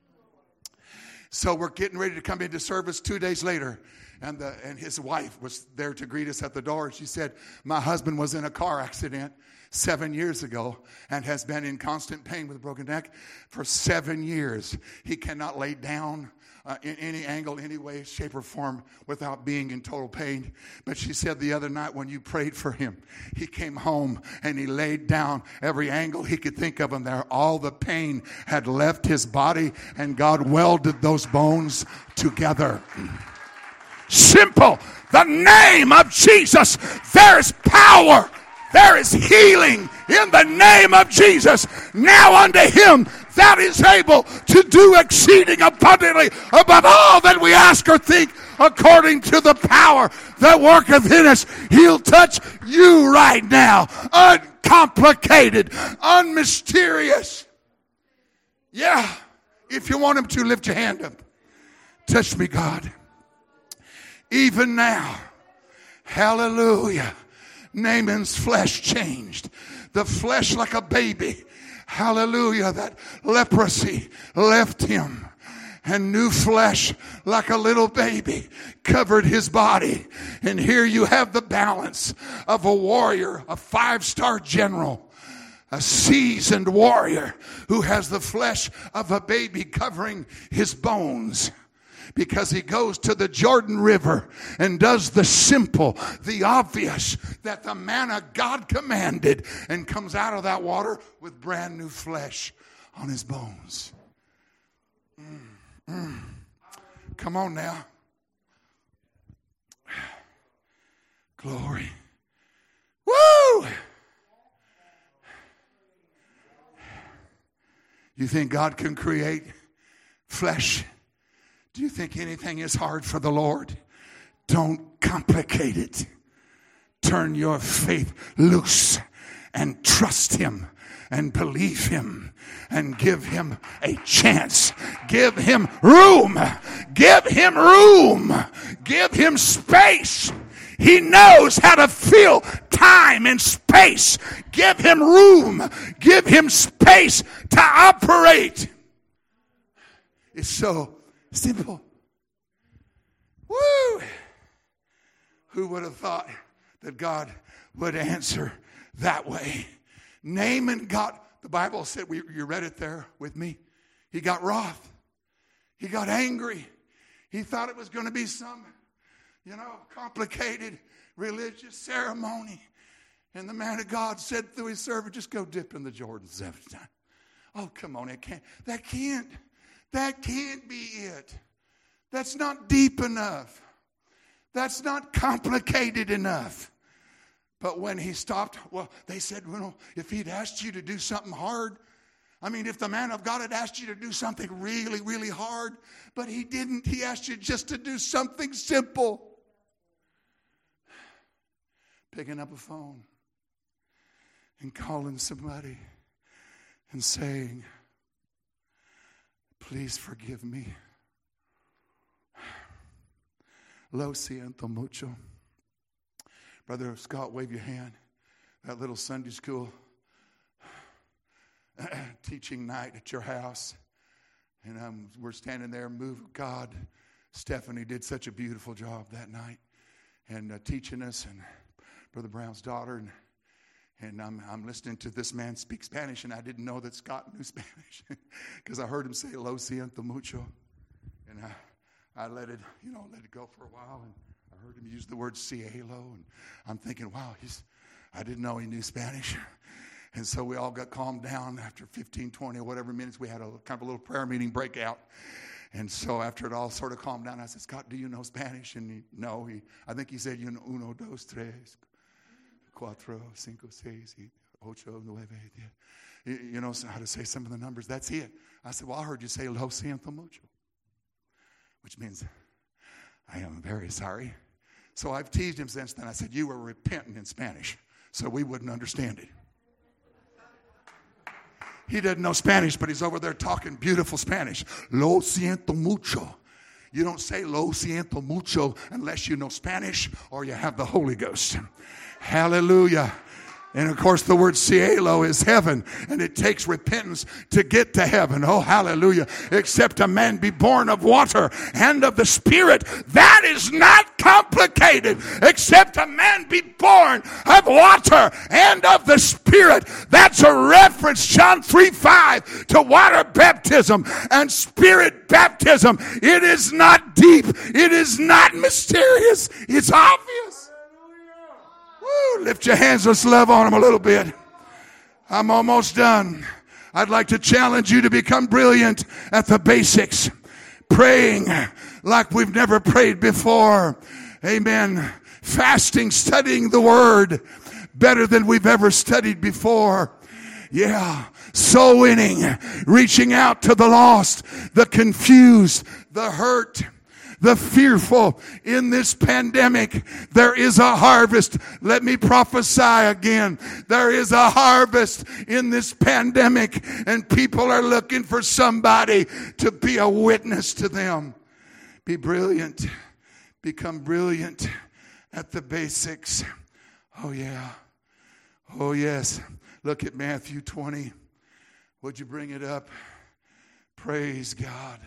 So we're getting ready to come into service two days later. And, the, and his wife was there to greet us at the door. And she said, my husband was in a car accident seven years ago and has been in constant pain with a broken neck for seven years. He cannot lay down uh, in any angle, any way, shape, or form without being in total pain. But she said the other night when you prayed for him, he came home and he laid down every angle he could think of, and there all the pain had left his body, and God welded those bones together. Simple. The name of Jesus. There is power. There is healing in the name of Jesus. Now unto him that is able to do exceeding abundantly above all that we ask or think, according to the power that worketh in us. He'll touch you right now. Uncomplicated, unmysterious. Yeah. If you want him to, lift your hand up. Touch me, God. Even now. Hallelujah. Naaman's flesh changed. The flesh like a baby. Hallelujah. That leprosy left him. And new flesh like a little baby covered his body. And here you have the balance of a warrior, a five-star general, a seasoned warrior who has the flesh of a baby covering his bones. Because he goes to the Jordan River and does the simple, the obvious that the man of God commanded, and comes out of that water with brand new flesh on his bones. Mm, mm. Come on now. Glory. Woo! You think God can create flesh? Do you think anything is hard for the Lord? Don't complicate it. Turn your faith loose and trust Him and believe Him and give Him a chance. Give Him room. Give Him room. Give Him space. He knows how to fill time and space. Give Him room. Give Him space to operate. It's so simple. Woo! Who would have thought that God would answer that way? Naaman got, the Bible said, we, you read it there with me. He got wroth. He got angry. He thought it was going to be some, you know, complicated religious ceremony. And the man of God said through his servant, just go dip in the Jordan seven times. Oh, come on, it can't, that can't. That can't be it. That's not deep enough. That's not complicated enough. But when he stopped, well, they said, well, if he'd asked you to do something hard, I mean, if the man of God had asked you to do something really, really hard, but he didn't, he asked you just to do something simple. Picking up a phone and calling somebody and saying, please forgive me. Lo siento mucho. Brother Scott, wave your hand. That little Sunday school teaching night at your house. And um, we're standing there, move of God. Stephanie did such a beautiful job that night. And uh, teaching us, and Brother Brown's daughter. And And I'm, I'm listening to this man speak Spanish, and I didn't know that Scott knew Spanish because I heard him say, lo siento mucho. And I, I let it, you know, let it go for a while, and I heard him use the word cielo, and I'm thinking, wow, he's, I didn't know he knew Spanish. And so we all got calmed down after fifteen, twenty, or whatever minutes. We had a kind of a little prayer meeting breakout. And so after it all sort of calmed down, I said, Scott, do you know Spanish? And he, no, he, I think he said, you know, uno, dos, tres. Cuatro, cinco, seis, ocho, nueve, diez. You know how to say some of the numbers. That's it. I said, well, I heard you say lo siento mucho, which means I am very sorry. So I've teased him since then. I said, you were repentant in Spanish, so we wouldn't understand it. He doesn't know Spanish, but he's over there talking beautiful Spanish. Lo siento mucho. You don't say lo siento mucho unless you know Spanish or you have the Holy Ghost. Hallelujah. And of course the word cielo is heaven, and it takes repentance to get to heaven. Oh, hallelujah. Except a man be born of water and of the Spirit. That is not complicated. Except a man be born of water and of the Spirit. That's a reference, John three five, to water baptism and Spirit baptism. It is not deep. It is not mysterious. It's obvious. Woo, lift your hands, let's love on them a little bit. I'm almost done. I'd like to challenge you to become brilliant at the basics. Praying like we've never prayed before. Amen. Fasting, studying the Word better than we've ever studied before. Yeah. Soul winning, reaching out to the lost, the confused, the hurt, the fearful. In this pandemic, there is a harvest. Let me prophesy again. There is a harvest in this pandemic, and people are looking for somebody to be a witness to them. Be brilliant. Become brilliant at the basics. Oh, yeah. Oh, yes. Look at Matthew twenty. Would you bring it up? Praise God.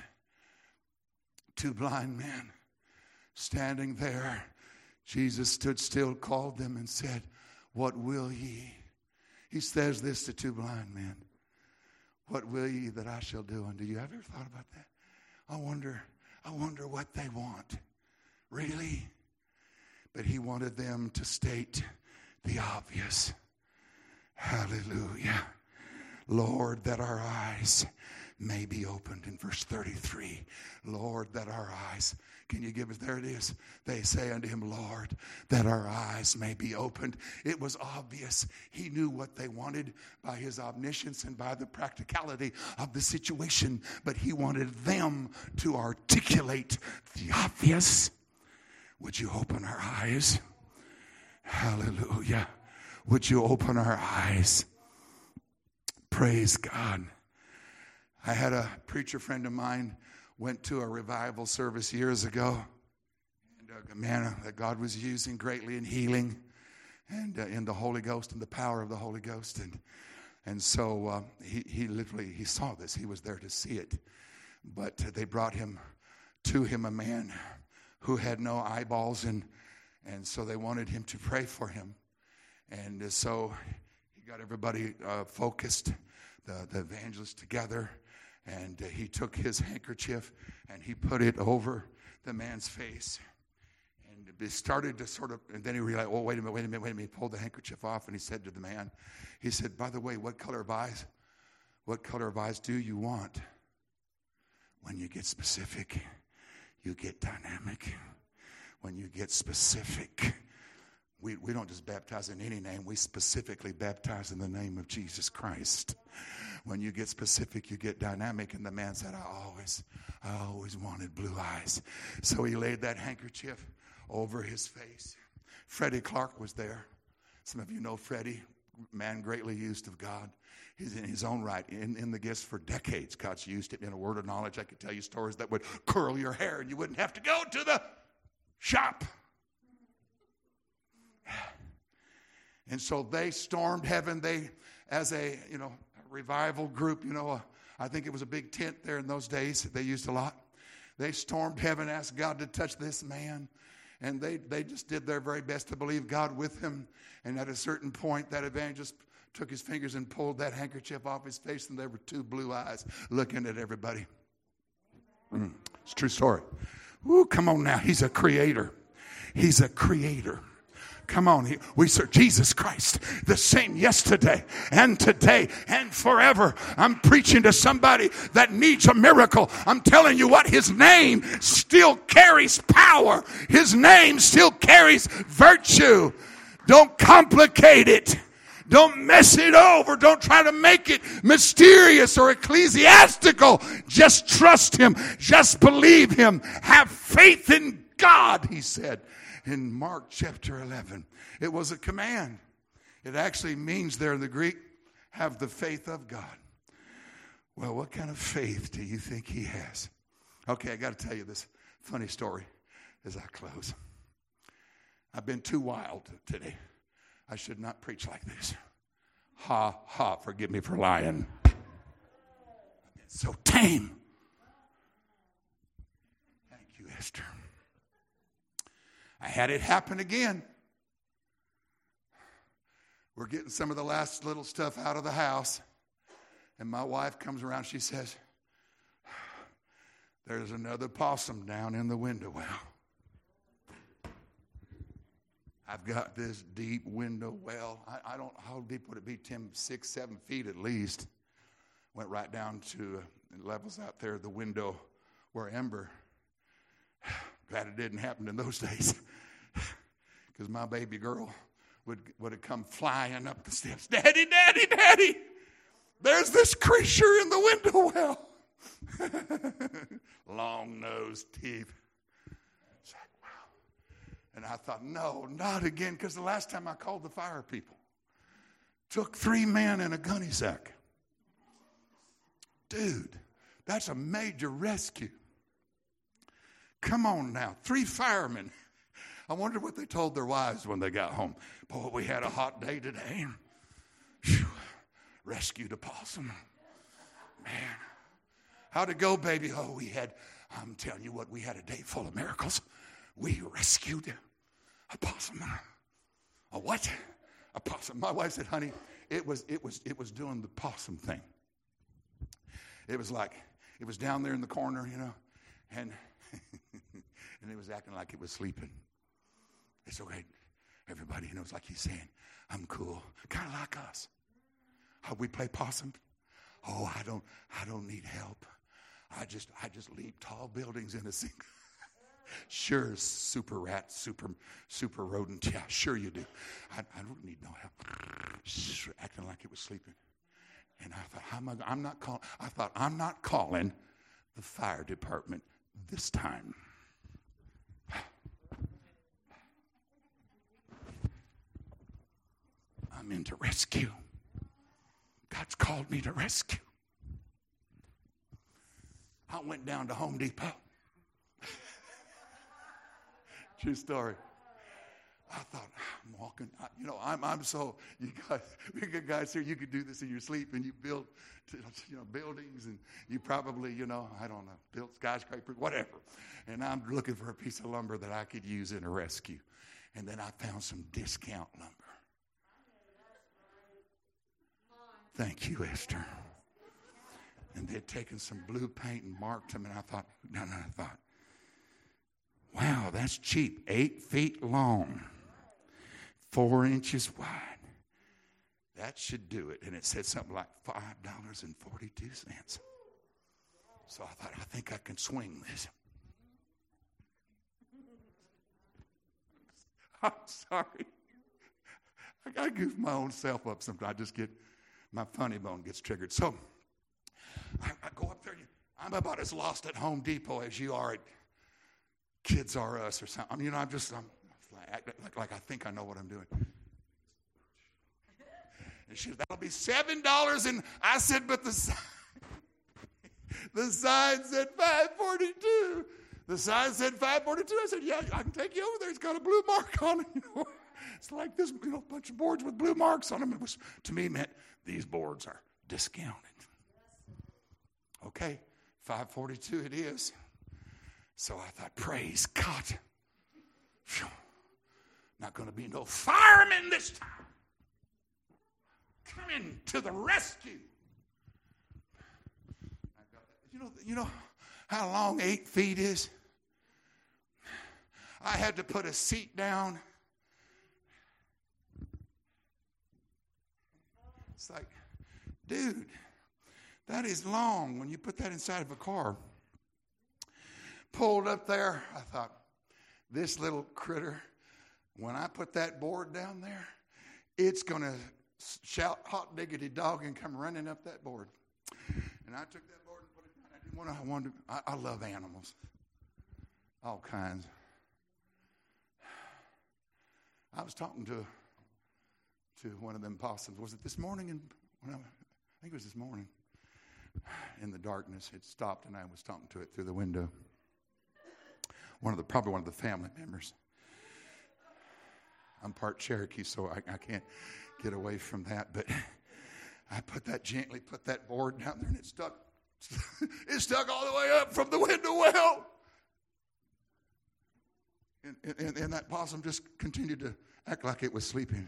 Two blind men standing there. Jesus stood still, called them, and said, what will ye? He says this to two blind men. What will ye that I shall do unto you? Have you ever thought about that? I wonder, I wonder what they want. Really? But he wanted them to state the obvious. Hallelujah. Lord, that our eyes may be opened. In verse thirty-three, Lord, that our eyes, can you give us, there it is. They say unto him, Lord, that our eyes may be opened. It was obvious. He knew what they wanted by his omniscience and by the practicality of the situation, but he wanted them to articulate the obvious. Would you open our eyes? Hallelujah. Would you open our eyes? Praise God. I had a preacher friend of mine went to a revival service years ago. And a man that God was using greatly in healing and uh, in the Holy Ghost and the power of the Holy Ghost. And and so uh, he, he literally, he saw this. He was there to see it. But they brought him to him a man who had no eyeballs. And, and so they wanted him to pray for him. And uh, so he got everybody uh, focused, the, the evangelists together. And uh, he took his handkerchief and he put it over the man's face. And it started to sort of, and then he realized, oh, wait a minute, wait a minute, wait a minute. He pulled the handkerchief off and he said to the man, he said, by the way, what color of eyes, what color of eyes do you want? When you get specific, you get dynamic. When you get specific, we, we don't just baptize in any name. We specifically baptize in the name of Jesus Christ. When you get specific, you get dynamic. And the man said, I always, I always wanted blue eyes. So he laid that handkerchief over his face. Freddie Clark was there. Some of you know Freddie, man greatly used of God. He's in his own right, in, in the gifts for decades. God's used it in a word of knowledge. I could tell you stories that would curl your hair and you wouldn't have to go to the shop. And so they stormed heaven. They, as a, you know, revival group, you know, uh, I think it was a big tent there in those days. They used a lot. They stormed heaven, asked God to touch this man. And they, they just did their very best to believe God with him. And at a certain point, that evangelist took his fingers and pulled that handkerchief off his face, and there were two blue eyes looking at everybody. Mm, it's a true story. Ooh, come on now. He's a creator. He's a creator. Come on, we serve Jesus Christ, the same yesterday and today and forever. I'm preaching to somebody that needs a miracle. I'm telling you what, his name still carries power. His name still carries virtue. Don't complicate it. Don't mess it over. Don't try to make it mysterious or ecclesiastical. Just trust him. Just believe him. Have faith in God, he said. In Mark chapter eleven, it was a command. It actually means there in the Greek, have the faith of God. Well, what kind of faith do you think he has? Okay, I got to tell you this funny story as I close. I've been too wild today. I should not preach like this. Ha, ha, forgive me for lying. I've been so tame. Thank you, Esther. I had it happen again. We're getting some of the last little stuff out of the house. And my wife comes around. She says, there's another possum down in the window well. I've got this deep window well. I, I don't, how deep would it be? Ten, six, seven feet at least. Went right down to uh, levels out there, the window where Ember. Glad it didn't happen in those days. Because my baby girl would, would have come flying up the steps. Daddy, daddy, daddy. There's this creature in the window well. Long-nosed teeth. It's like, wow. And I thought, no, not again. Because the last time I called the fire people, took three men in a gunny sack. Dude, that's a major rescue. Come on now. Three firemen. I wonder what they told their wives when they got home. Boy, we had a hot day today. Whew. Rescued a possum. Man. How'd it go, baby? Oh, we had, I'm telling you what, we had a day full of miracles. We rescued a possum. A what? A possum. My wife said, honey, it was it was it was doing the possum thing. It was like it was down there in the corner, you know, and and it was acting like it was sleeping. It's okay. Everybody knows, like he's saying, I'm cool. Kind of like us. How we play possum. Oh, I don't I don't need help. I just I just leap tall buildings in a single. Sure, super rat, super super rodent. Yeah, sure you do. I, I don't need no help. Acting like it was sleeping. And I thought, how am I, I'm not calling. I thought, I'm not calling the fire department this time. I'm into rescue. God's called me to rescue. I went down to Home Depot. True story. I thought, I'm walking, I, you know, I'm I'm so, you guys, we got guys here, you could do this in your sleep and you build, you know, buildings and you probably, you know, I don't know, build skyscrapers, whatever. And I'm looking for a piece of lumber that I could use in a rescue. And then I found some discount lumber. Thank you, Esther. And they'd taken some blue paint and marked them, and I thought, no, no, I thought, wow, that's cheap. Eight feet long, four inches wide. That should do it. And it said something like five dollars and forty-two cents. So I thought, I think I can swing this. I'm sorry. I, I goof my own self up sometimes. I just get, my funny bone gets triggered. So I, I go up there. I'm about as lost at Home Depot as you are at Kids R Us or something. I mean, you know, I'm just, I'm like, like, like I think I know what I'm doing. And she said, that'll be seven dollars. And I said, but the sign, the sign said five forty-two. The sign said five forty-two. I said, yeah, I can take you over there. It's got a blue mark on it. You know, it's like this, you know, bunch of boards with blue marks on them. It was, to me, meant these boards are discounted. Okay, five forty-two it is. So I thought, praise God. Phew. Not going to be no firemen this time. Coming to the rescue. You know, you know how long eight feet is? I had to put a seat down. It's like, dude, that is long when you put that inside of a car. Pulled up there, I thought, this little critter, when I put that board down there, it's going to shout hot diggity dog and come running up that board. And I took that board and put it down. I didn't want to, I wanted to, I, I love animals. All kinds. I was talking to to one of them possums. Was it this morning? And when I, I think it was this morning. In the darkness, it stopped and I was talking to it through the window. One of the, probably one of the family members. I'm part Cherokee, so I, I can't get away from that. But I put that gently, put that board down there, and it stuck. It stuck all the way up from the window well. And, and, and that possum just continued to act like it was sleeping,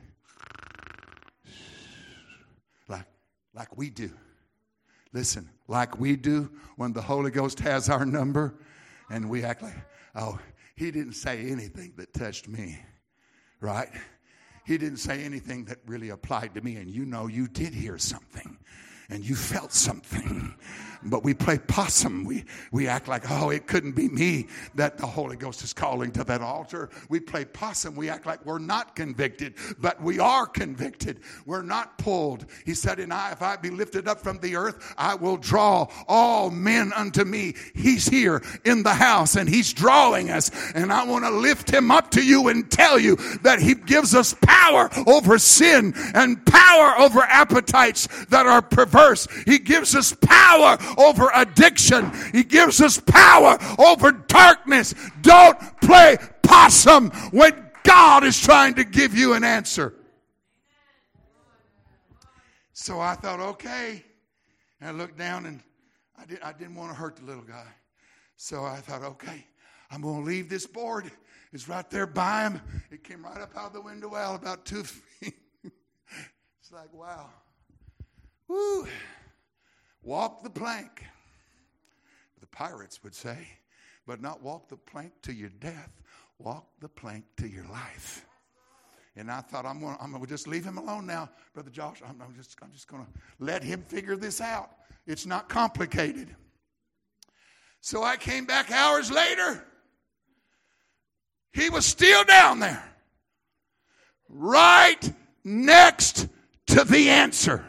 like like we do. Listen, like we do when the Holy Ghost has our number, and we act like, oh, he didn't say anything that touched me, right? He didn't say anything that really applied to me, and you know you did hear something, and you felt something. But we play possum. We we act like, oh, it couldn't be me that the Holy Ghost is calling to that altar. We play possum. We act like we're not convicted, but we are convicted. We're not pulled. He said, and I, if I be lifted up from the earth, I will draw all men unto me. He's here in the house, and he's drawing us. And I want to lift him up to you and tell you that he gives us power over sin and power over appetites that are perverted curse. He gives us power over addiction. He gives us power over darkness. Don't play possum when God is trying to give you an answer. So I thought, okay. And I looked down, and I, did, I didn't want to hurt the little guy. So I thought, okay, I'm going to leave this board. It's right there by him. It came right up out of the window well, about two feet. It's like, wow. Woo. Walk the plank, the pirates would say, but not walk the plank to your death. Walk the plank to your life. And I thought, I'm going I'm to just leave him alone now, Brother Josh. I'm, I'm just, I'm just going to let him figure this out. It's not complicated. So I came back hours later. He was still down there, right next to the answer.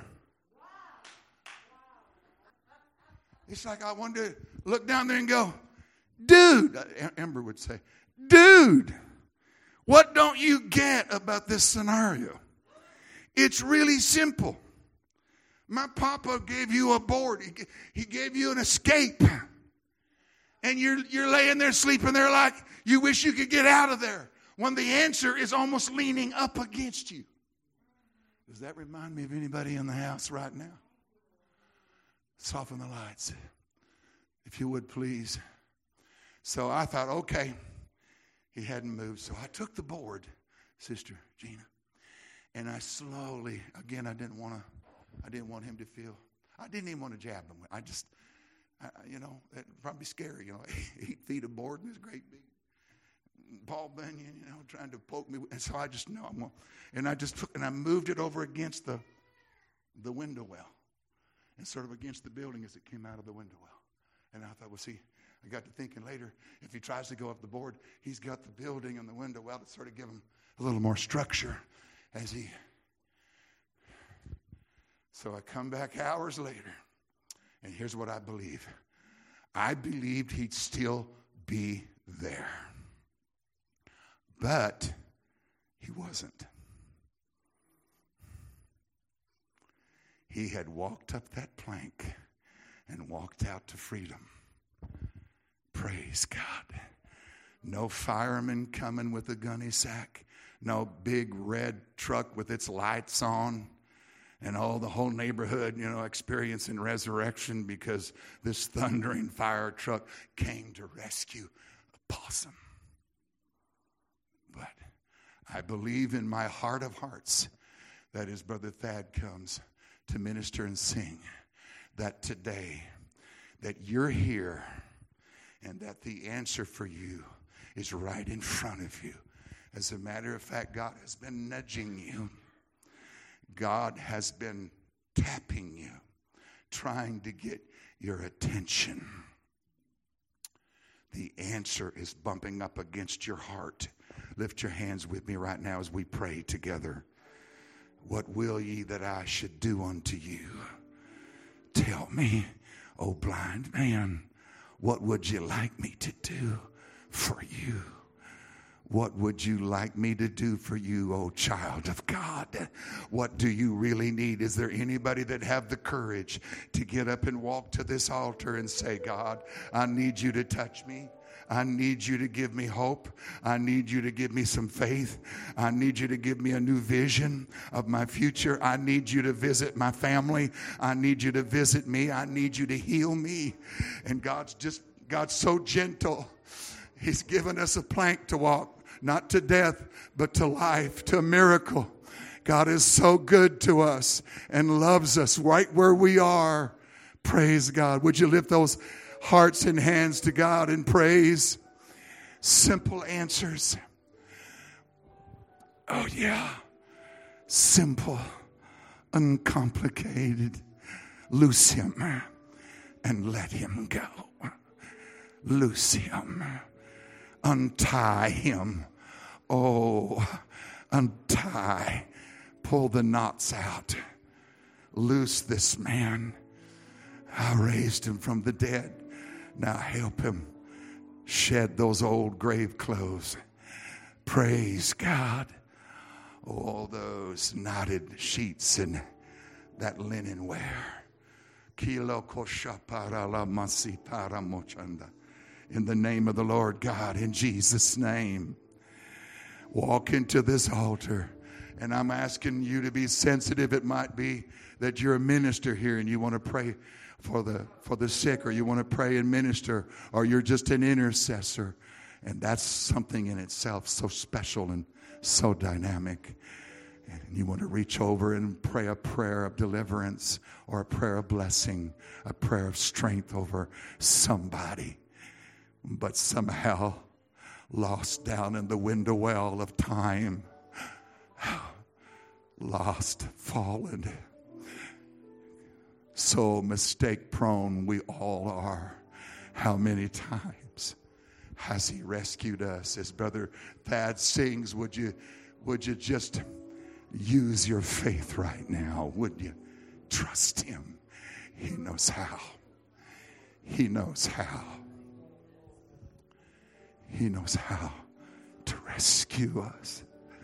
It's like I wanted to look down there and go, dude, Ember would say, dude, what don't you get about this scenario? It's really simple. My papa gave you a board. He, he gave you an escape. And you're, you're laying there sleeping there like you wish you could get out of there when the answer is almost leaning up against you. Does that remind me of anybody in the house right now? Soften the lights, if you would, please. So I thought, okay. He hadn't moved. So I took the board, Sister Gina, and I slowly, again, I didn't want to, I didn't want him to feel, I didn't even want to jab him. I just, I, you know, it'd probably be scary, you know, eight feet of board and this great big Paul Bunyan, you know, trying to poke me. And so I just know I'm going, and I just took, and I moved it over against the, the window well, and sort of against the building as it came out of the window well. And I thought, well, see, I got to thinking later, if he tries to go up the board, he's got the building and the window well to sort of give him a little more structure as he. So I come back hours later, and here's what I believe. I believed he'd still be there. But he wasn't. He had walked up that plank and walked out to freedom. Praise God. No fireman coming with a gunny sack. No big red truck with its lights on. And all the whole neighborhood, you know, experiencing resurrection because this thundering fire truck came to rescue a possum. But I believe in my heart of hearts that as Brother Thad comes to minister and sing, that today, that you're here and that the answer for you is right in front of you. As a matter of fact, God has been nudging you. God has been tapping you, trying to get your attention. The answer is bumping up against your heart. Lift your hands with me right now as we pray together. What will ye that I should do unto you? Tell me, O blind man, what would you like me to do for you? What would you like me to do for you, O child of God? What do you really need? Is there anybody that have the courage to get up and walk to this altar and say, God, I need you to touch me. I need you to give me hope. I need you to give me some faith. I need you to give me a new vision of my future. I need you to visit my family. I need you to visit me. I need you to heal me. And God's just, God's so gentle. He's given us a plank to walk, not to death, but to life, to a miracle. God is so good to us and loves us right where we are. Praise God. Would you lift those hearts and hands to God in praise? Simple answers. Oh yeah. Simple, uncomplicated. Loose him and let him go. Loose him. Untie him. Oh, untie. Pull the knots out. Loose this man. I raised him from the dead. Now help him shed those old grave clothes. Praise God. All those knotted sheets and that linen wear. In the name of the Lord God, in Jesus' name, walk into this altar. And I'm asking you to be sensitive. It might be that you're a minister here and you want to pray for the for the sick, or you want to pray and minister, or you're just an intercessor. And that's something in itself so special and so dynamic. And you want to reach over and pray a prayer of deliverance, or a prayer of blessing, a prayer of strength over somebody, but somehow lost down in the window well of time, lost, fallen, so mistake prone we all are. How many times has he rescued us? As Brother Thad sings, would you would you just use your faith right now? Would you trust him? He knows how. He knows how. He knows how to rescue us.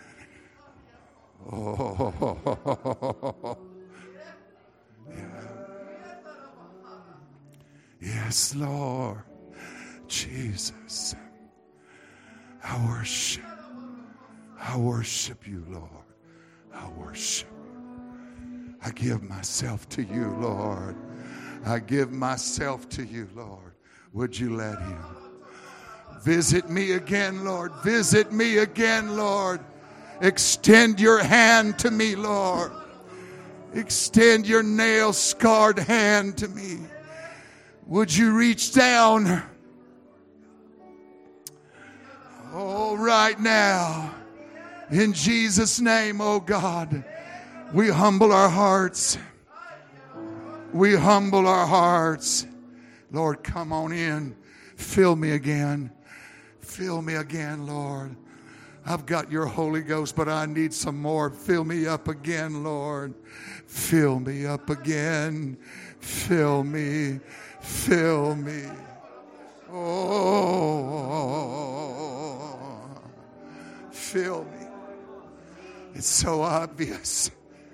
Oh, yeah. Yes, Lord Jesus. I worship. I worship you, Lord. I worship you. I give myself to you, Lord. I give myself to you, Lord. Would you let him visit me again, Lord? Visit me again, Lord. Extend your hand to me, Lord. Extend your nail-scarred hand to me. Would you reach down? Oh, right now. In Jesus' name, oh God, we humble our hearts. We humble our hearts. Lord, come on in. Fill me again. Fill me again, Lord. I've got your Holy Ghost, but I need some more. Fill me up again, Lord. Fill me up again. Fill me. Fill me. Oh, fill me. It's so obvious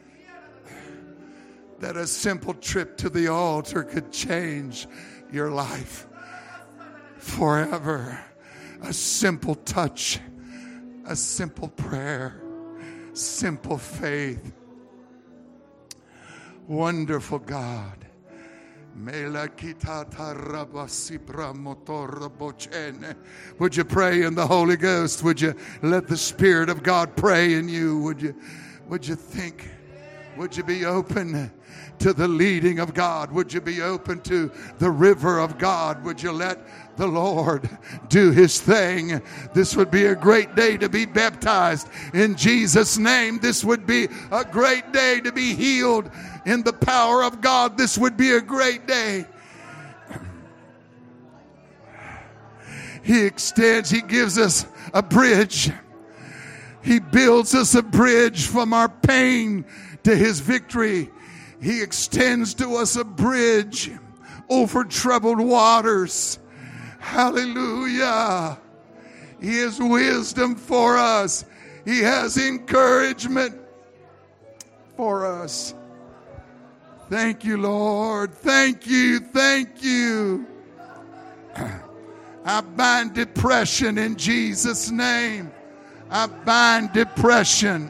that a simple trip to the altar could change your life forever. A simple touch, a simple prayer, simple faith. Wonderful God. Would you pray in the Holy Ghost? Would you let the Spirit of God pray in you? Would you, would you think? Would you be open to the leading of God? Would you be open to the river of God? Would you let the Lord do his thing? This would be a great day to be baptized in Jesus' name. This would be a great day to be healed in the power of God. This would be a great day. He extends, he gives us a bridge. He builds us a bridge from our pain to his victory. He extends to us a bridge over troubled waters. Hallelujah. He has wisdom for us. He has encouragement for us. Thank you, Lord. Thank you. Thank you. I bind depression in Jesus' name. I bind depression.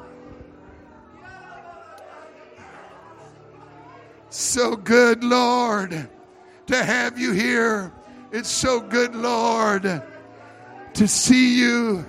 So good, Lord, to have you here. It's so good, Lord, to see you.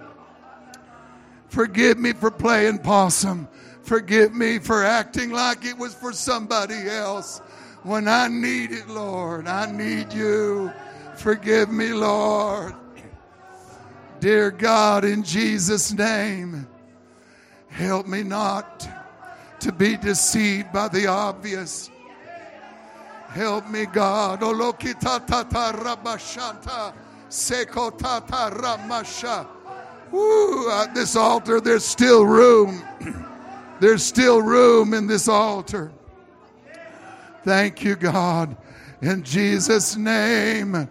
Forgive me for playing possum. Forgive me for acting like it was for somebody else when I need it, Lord. I need you. Forgive me, Lord. Dear God, in Jesus' name, help me not to be deceived by the obvious. Help me, God. Ooh, at this altar, there's still room. There's still room in this altar. Thank you, God. In Jesus' name.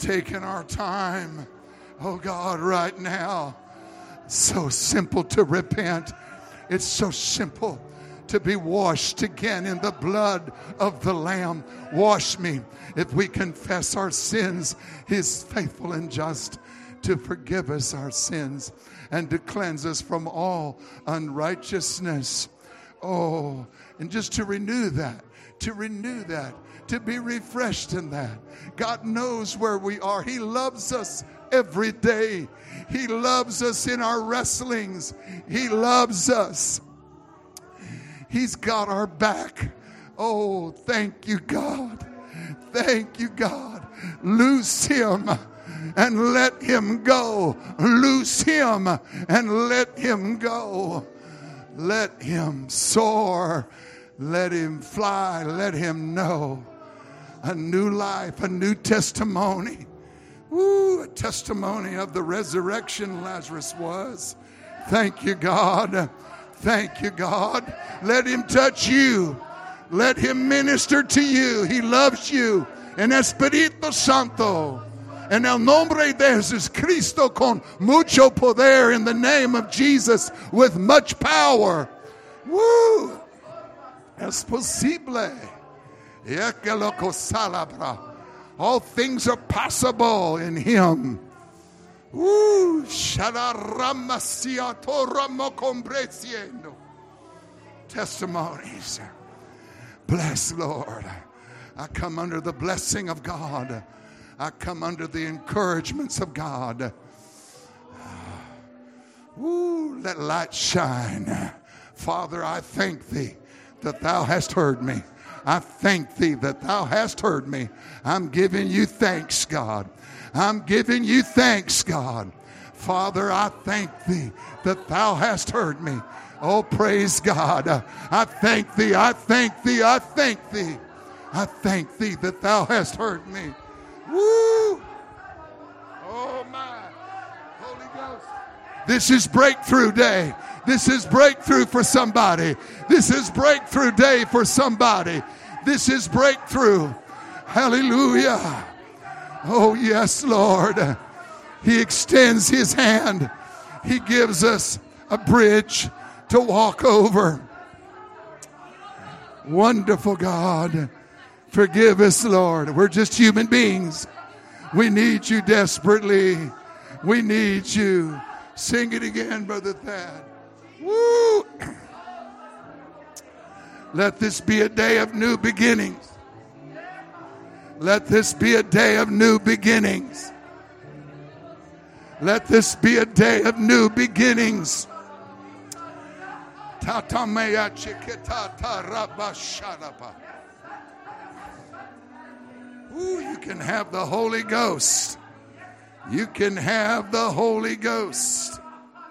taking our time. Oh God, right now. So simple to repent. It's so simple to be washed again in the blood of the Lamb. Wash me. If we confess our sins, He is faithful and just to forgive us our sins and to cleanse us from all unrighteousness. Oh, and just to renew that, to renew that, to be refreshed in that. God knows where we are. He loves us every day. He loves us in our wrestlings. He loves us. He's got our back. Oh, thank you, God. Thank you, God. Loose Him and let Him go. Loose Him and let Him go. Let Him soar. Let Him fly. Let Him know. A new life, a new testimony. Woo, a testimony of the resurrection Lazarus was. Thank you, God. Thank you, God. Let Him touch you. Let Him minister to you. He loves you. En Espíritu Santo. En el nombre de Jesus Cristo, con mucho poder, in the name of Jesus, with much power. Woo! Es posible. All things are possible in Him. Woo! Testimonies. Bless, Lord. I come under the blessing of God. I come under the encouragements of God. Woo! Let light shine. Father, I thank Thee that Thou hast heard me. I thank Thee that Thou hast heard me. I'm giving You thanks, God. I'm giving You thanks, God. Father, I thank Thee that Thou hast heard me. Oh, praise God. I thank Thee, I thank Thee, I thank Thee. I thank Thee that Thou hast heard me. Woo! Oh, my. Holy Ghost. This is breakthrough day. This is breakthrough for somebody. This is breakthrough day for somebody. This is breakthrough. Hallelujah. Oh, yes, Lord. He extends His hand. He gives us a bridge to walk over. Wonderful God. Forgive us, Lord. We're just human beings. We need You desperately. We need You. Sing it again, Brother Thad. Woo! Let this be a day of new beginnings. Let this be a day of new beginnings. Let this be a day of new beginnings. Ooh, you can have the Holy Ghost. You can have the Holy Ghost.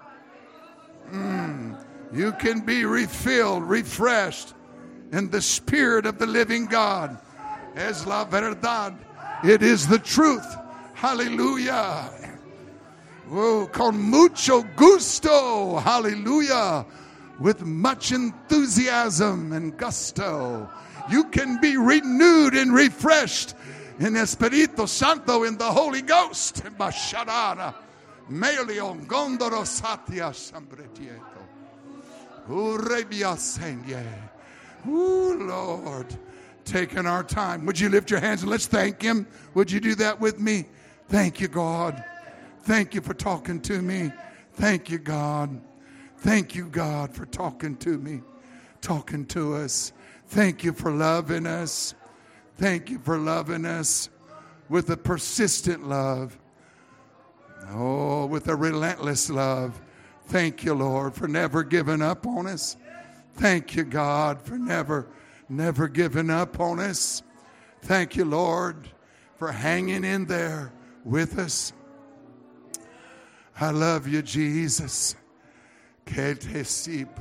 Mm. You can be refilled, refreshed in the Spirit of the living God. Es la verdad. It is the truth. Hallelujah. Oh, con mucho gusto. Hallelujah. With much enthusiasm and gusto. You can be renewed and refreshed in Espíritu Santo, in the Holy Ghost. Basharara. Melion gondoro satya sambretieto. Urebia sendye. Ooh, Lord. Taking our time. Would you lift your hands and let's thank Him? Would you do that with me? Thank you, God. Thank You for talking to me. Thank You, God. Thank You, God, for talking to me, talking to us. Thank You for loving us. Thank You for loving us with a persistent love. Oh, with a relentless love. Thank You, Lord, for never giving up on us. Thank You, God, for never, never giving up on us. Thank You, Lord, for hanging in there with us. I love You, Jesus. Spirit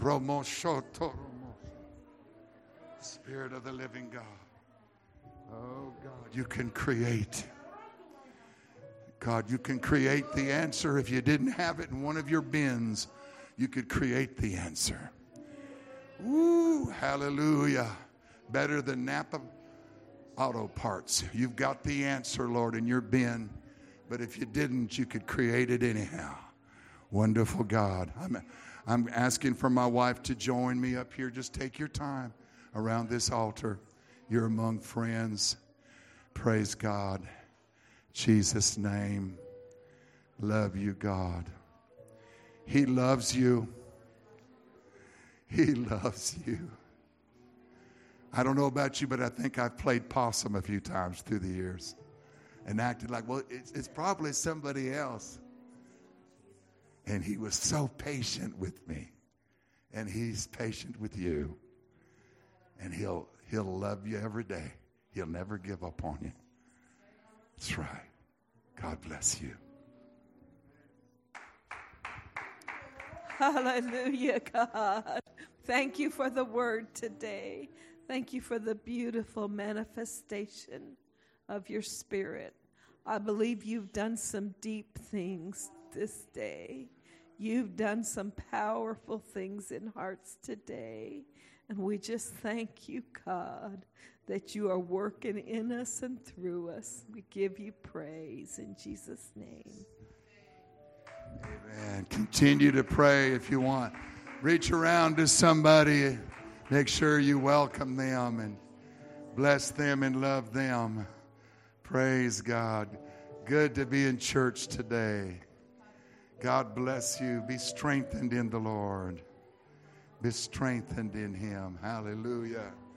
of the living God. Oh, God, You can create. God, You can create the answer. If you didn't have it in one of your bins, You could create the answer. Ooh, hallelujah. Better than Napa Auto Parts. You've got the answer, Lord, in your bin. But if you didn't, you could create it anyhow. Wonderful God. I'm, I'm asking for my wife to join me up here. Just take your time around this altar. You're among friends. Praise God. Jesus' name. Love you, God. He loves you. He loves you. I don't know about you, but I think I've played possum a few times through the years and acted like, well, it's, it's probably somebody else. And he was so patient with me. And he's patient with you. And he'll he'll love you every day. He'll never give up on you. That's right. God bless you. Hallelujah, God. Thank you for the word today. Thank you for the beautiful manifestation of your spirit. I believe you've done some deep things this day. You've done some powerful things in hearts today. And we just thank you, God, that you are working in us and through us. We give you praise in Jesus' name. Amen. Continue to pray if you want. Reach around to somebody. Make sure you welcome them and bless them and love them. Praise God. Good to be in church today. God bless you. Be strengthened in the Lord. Be strengthened in Him. Hallelujah.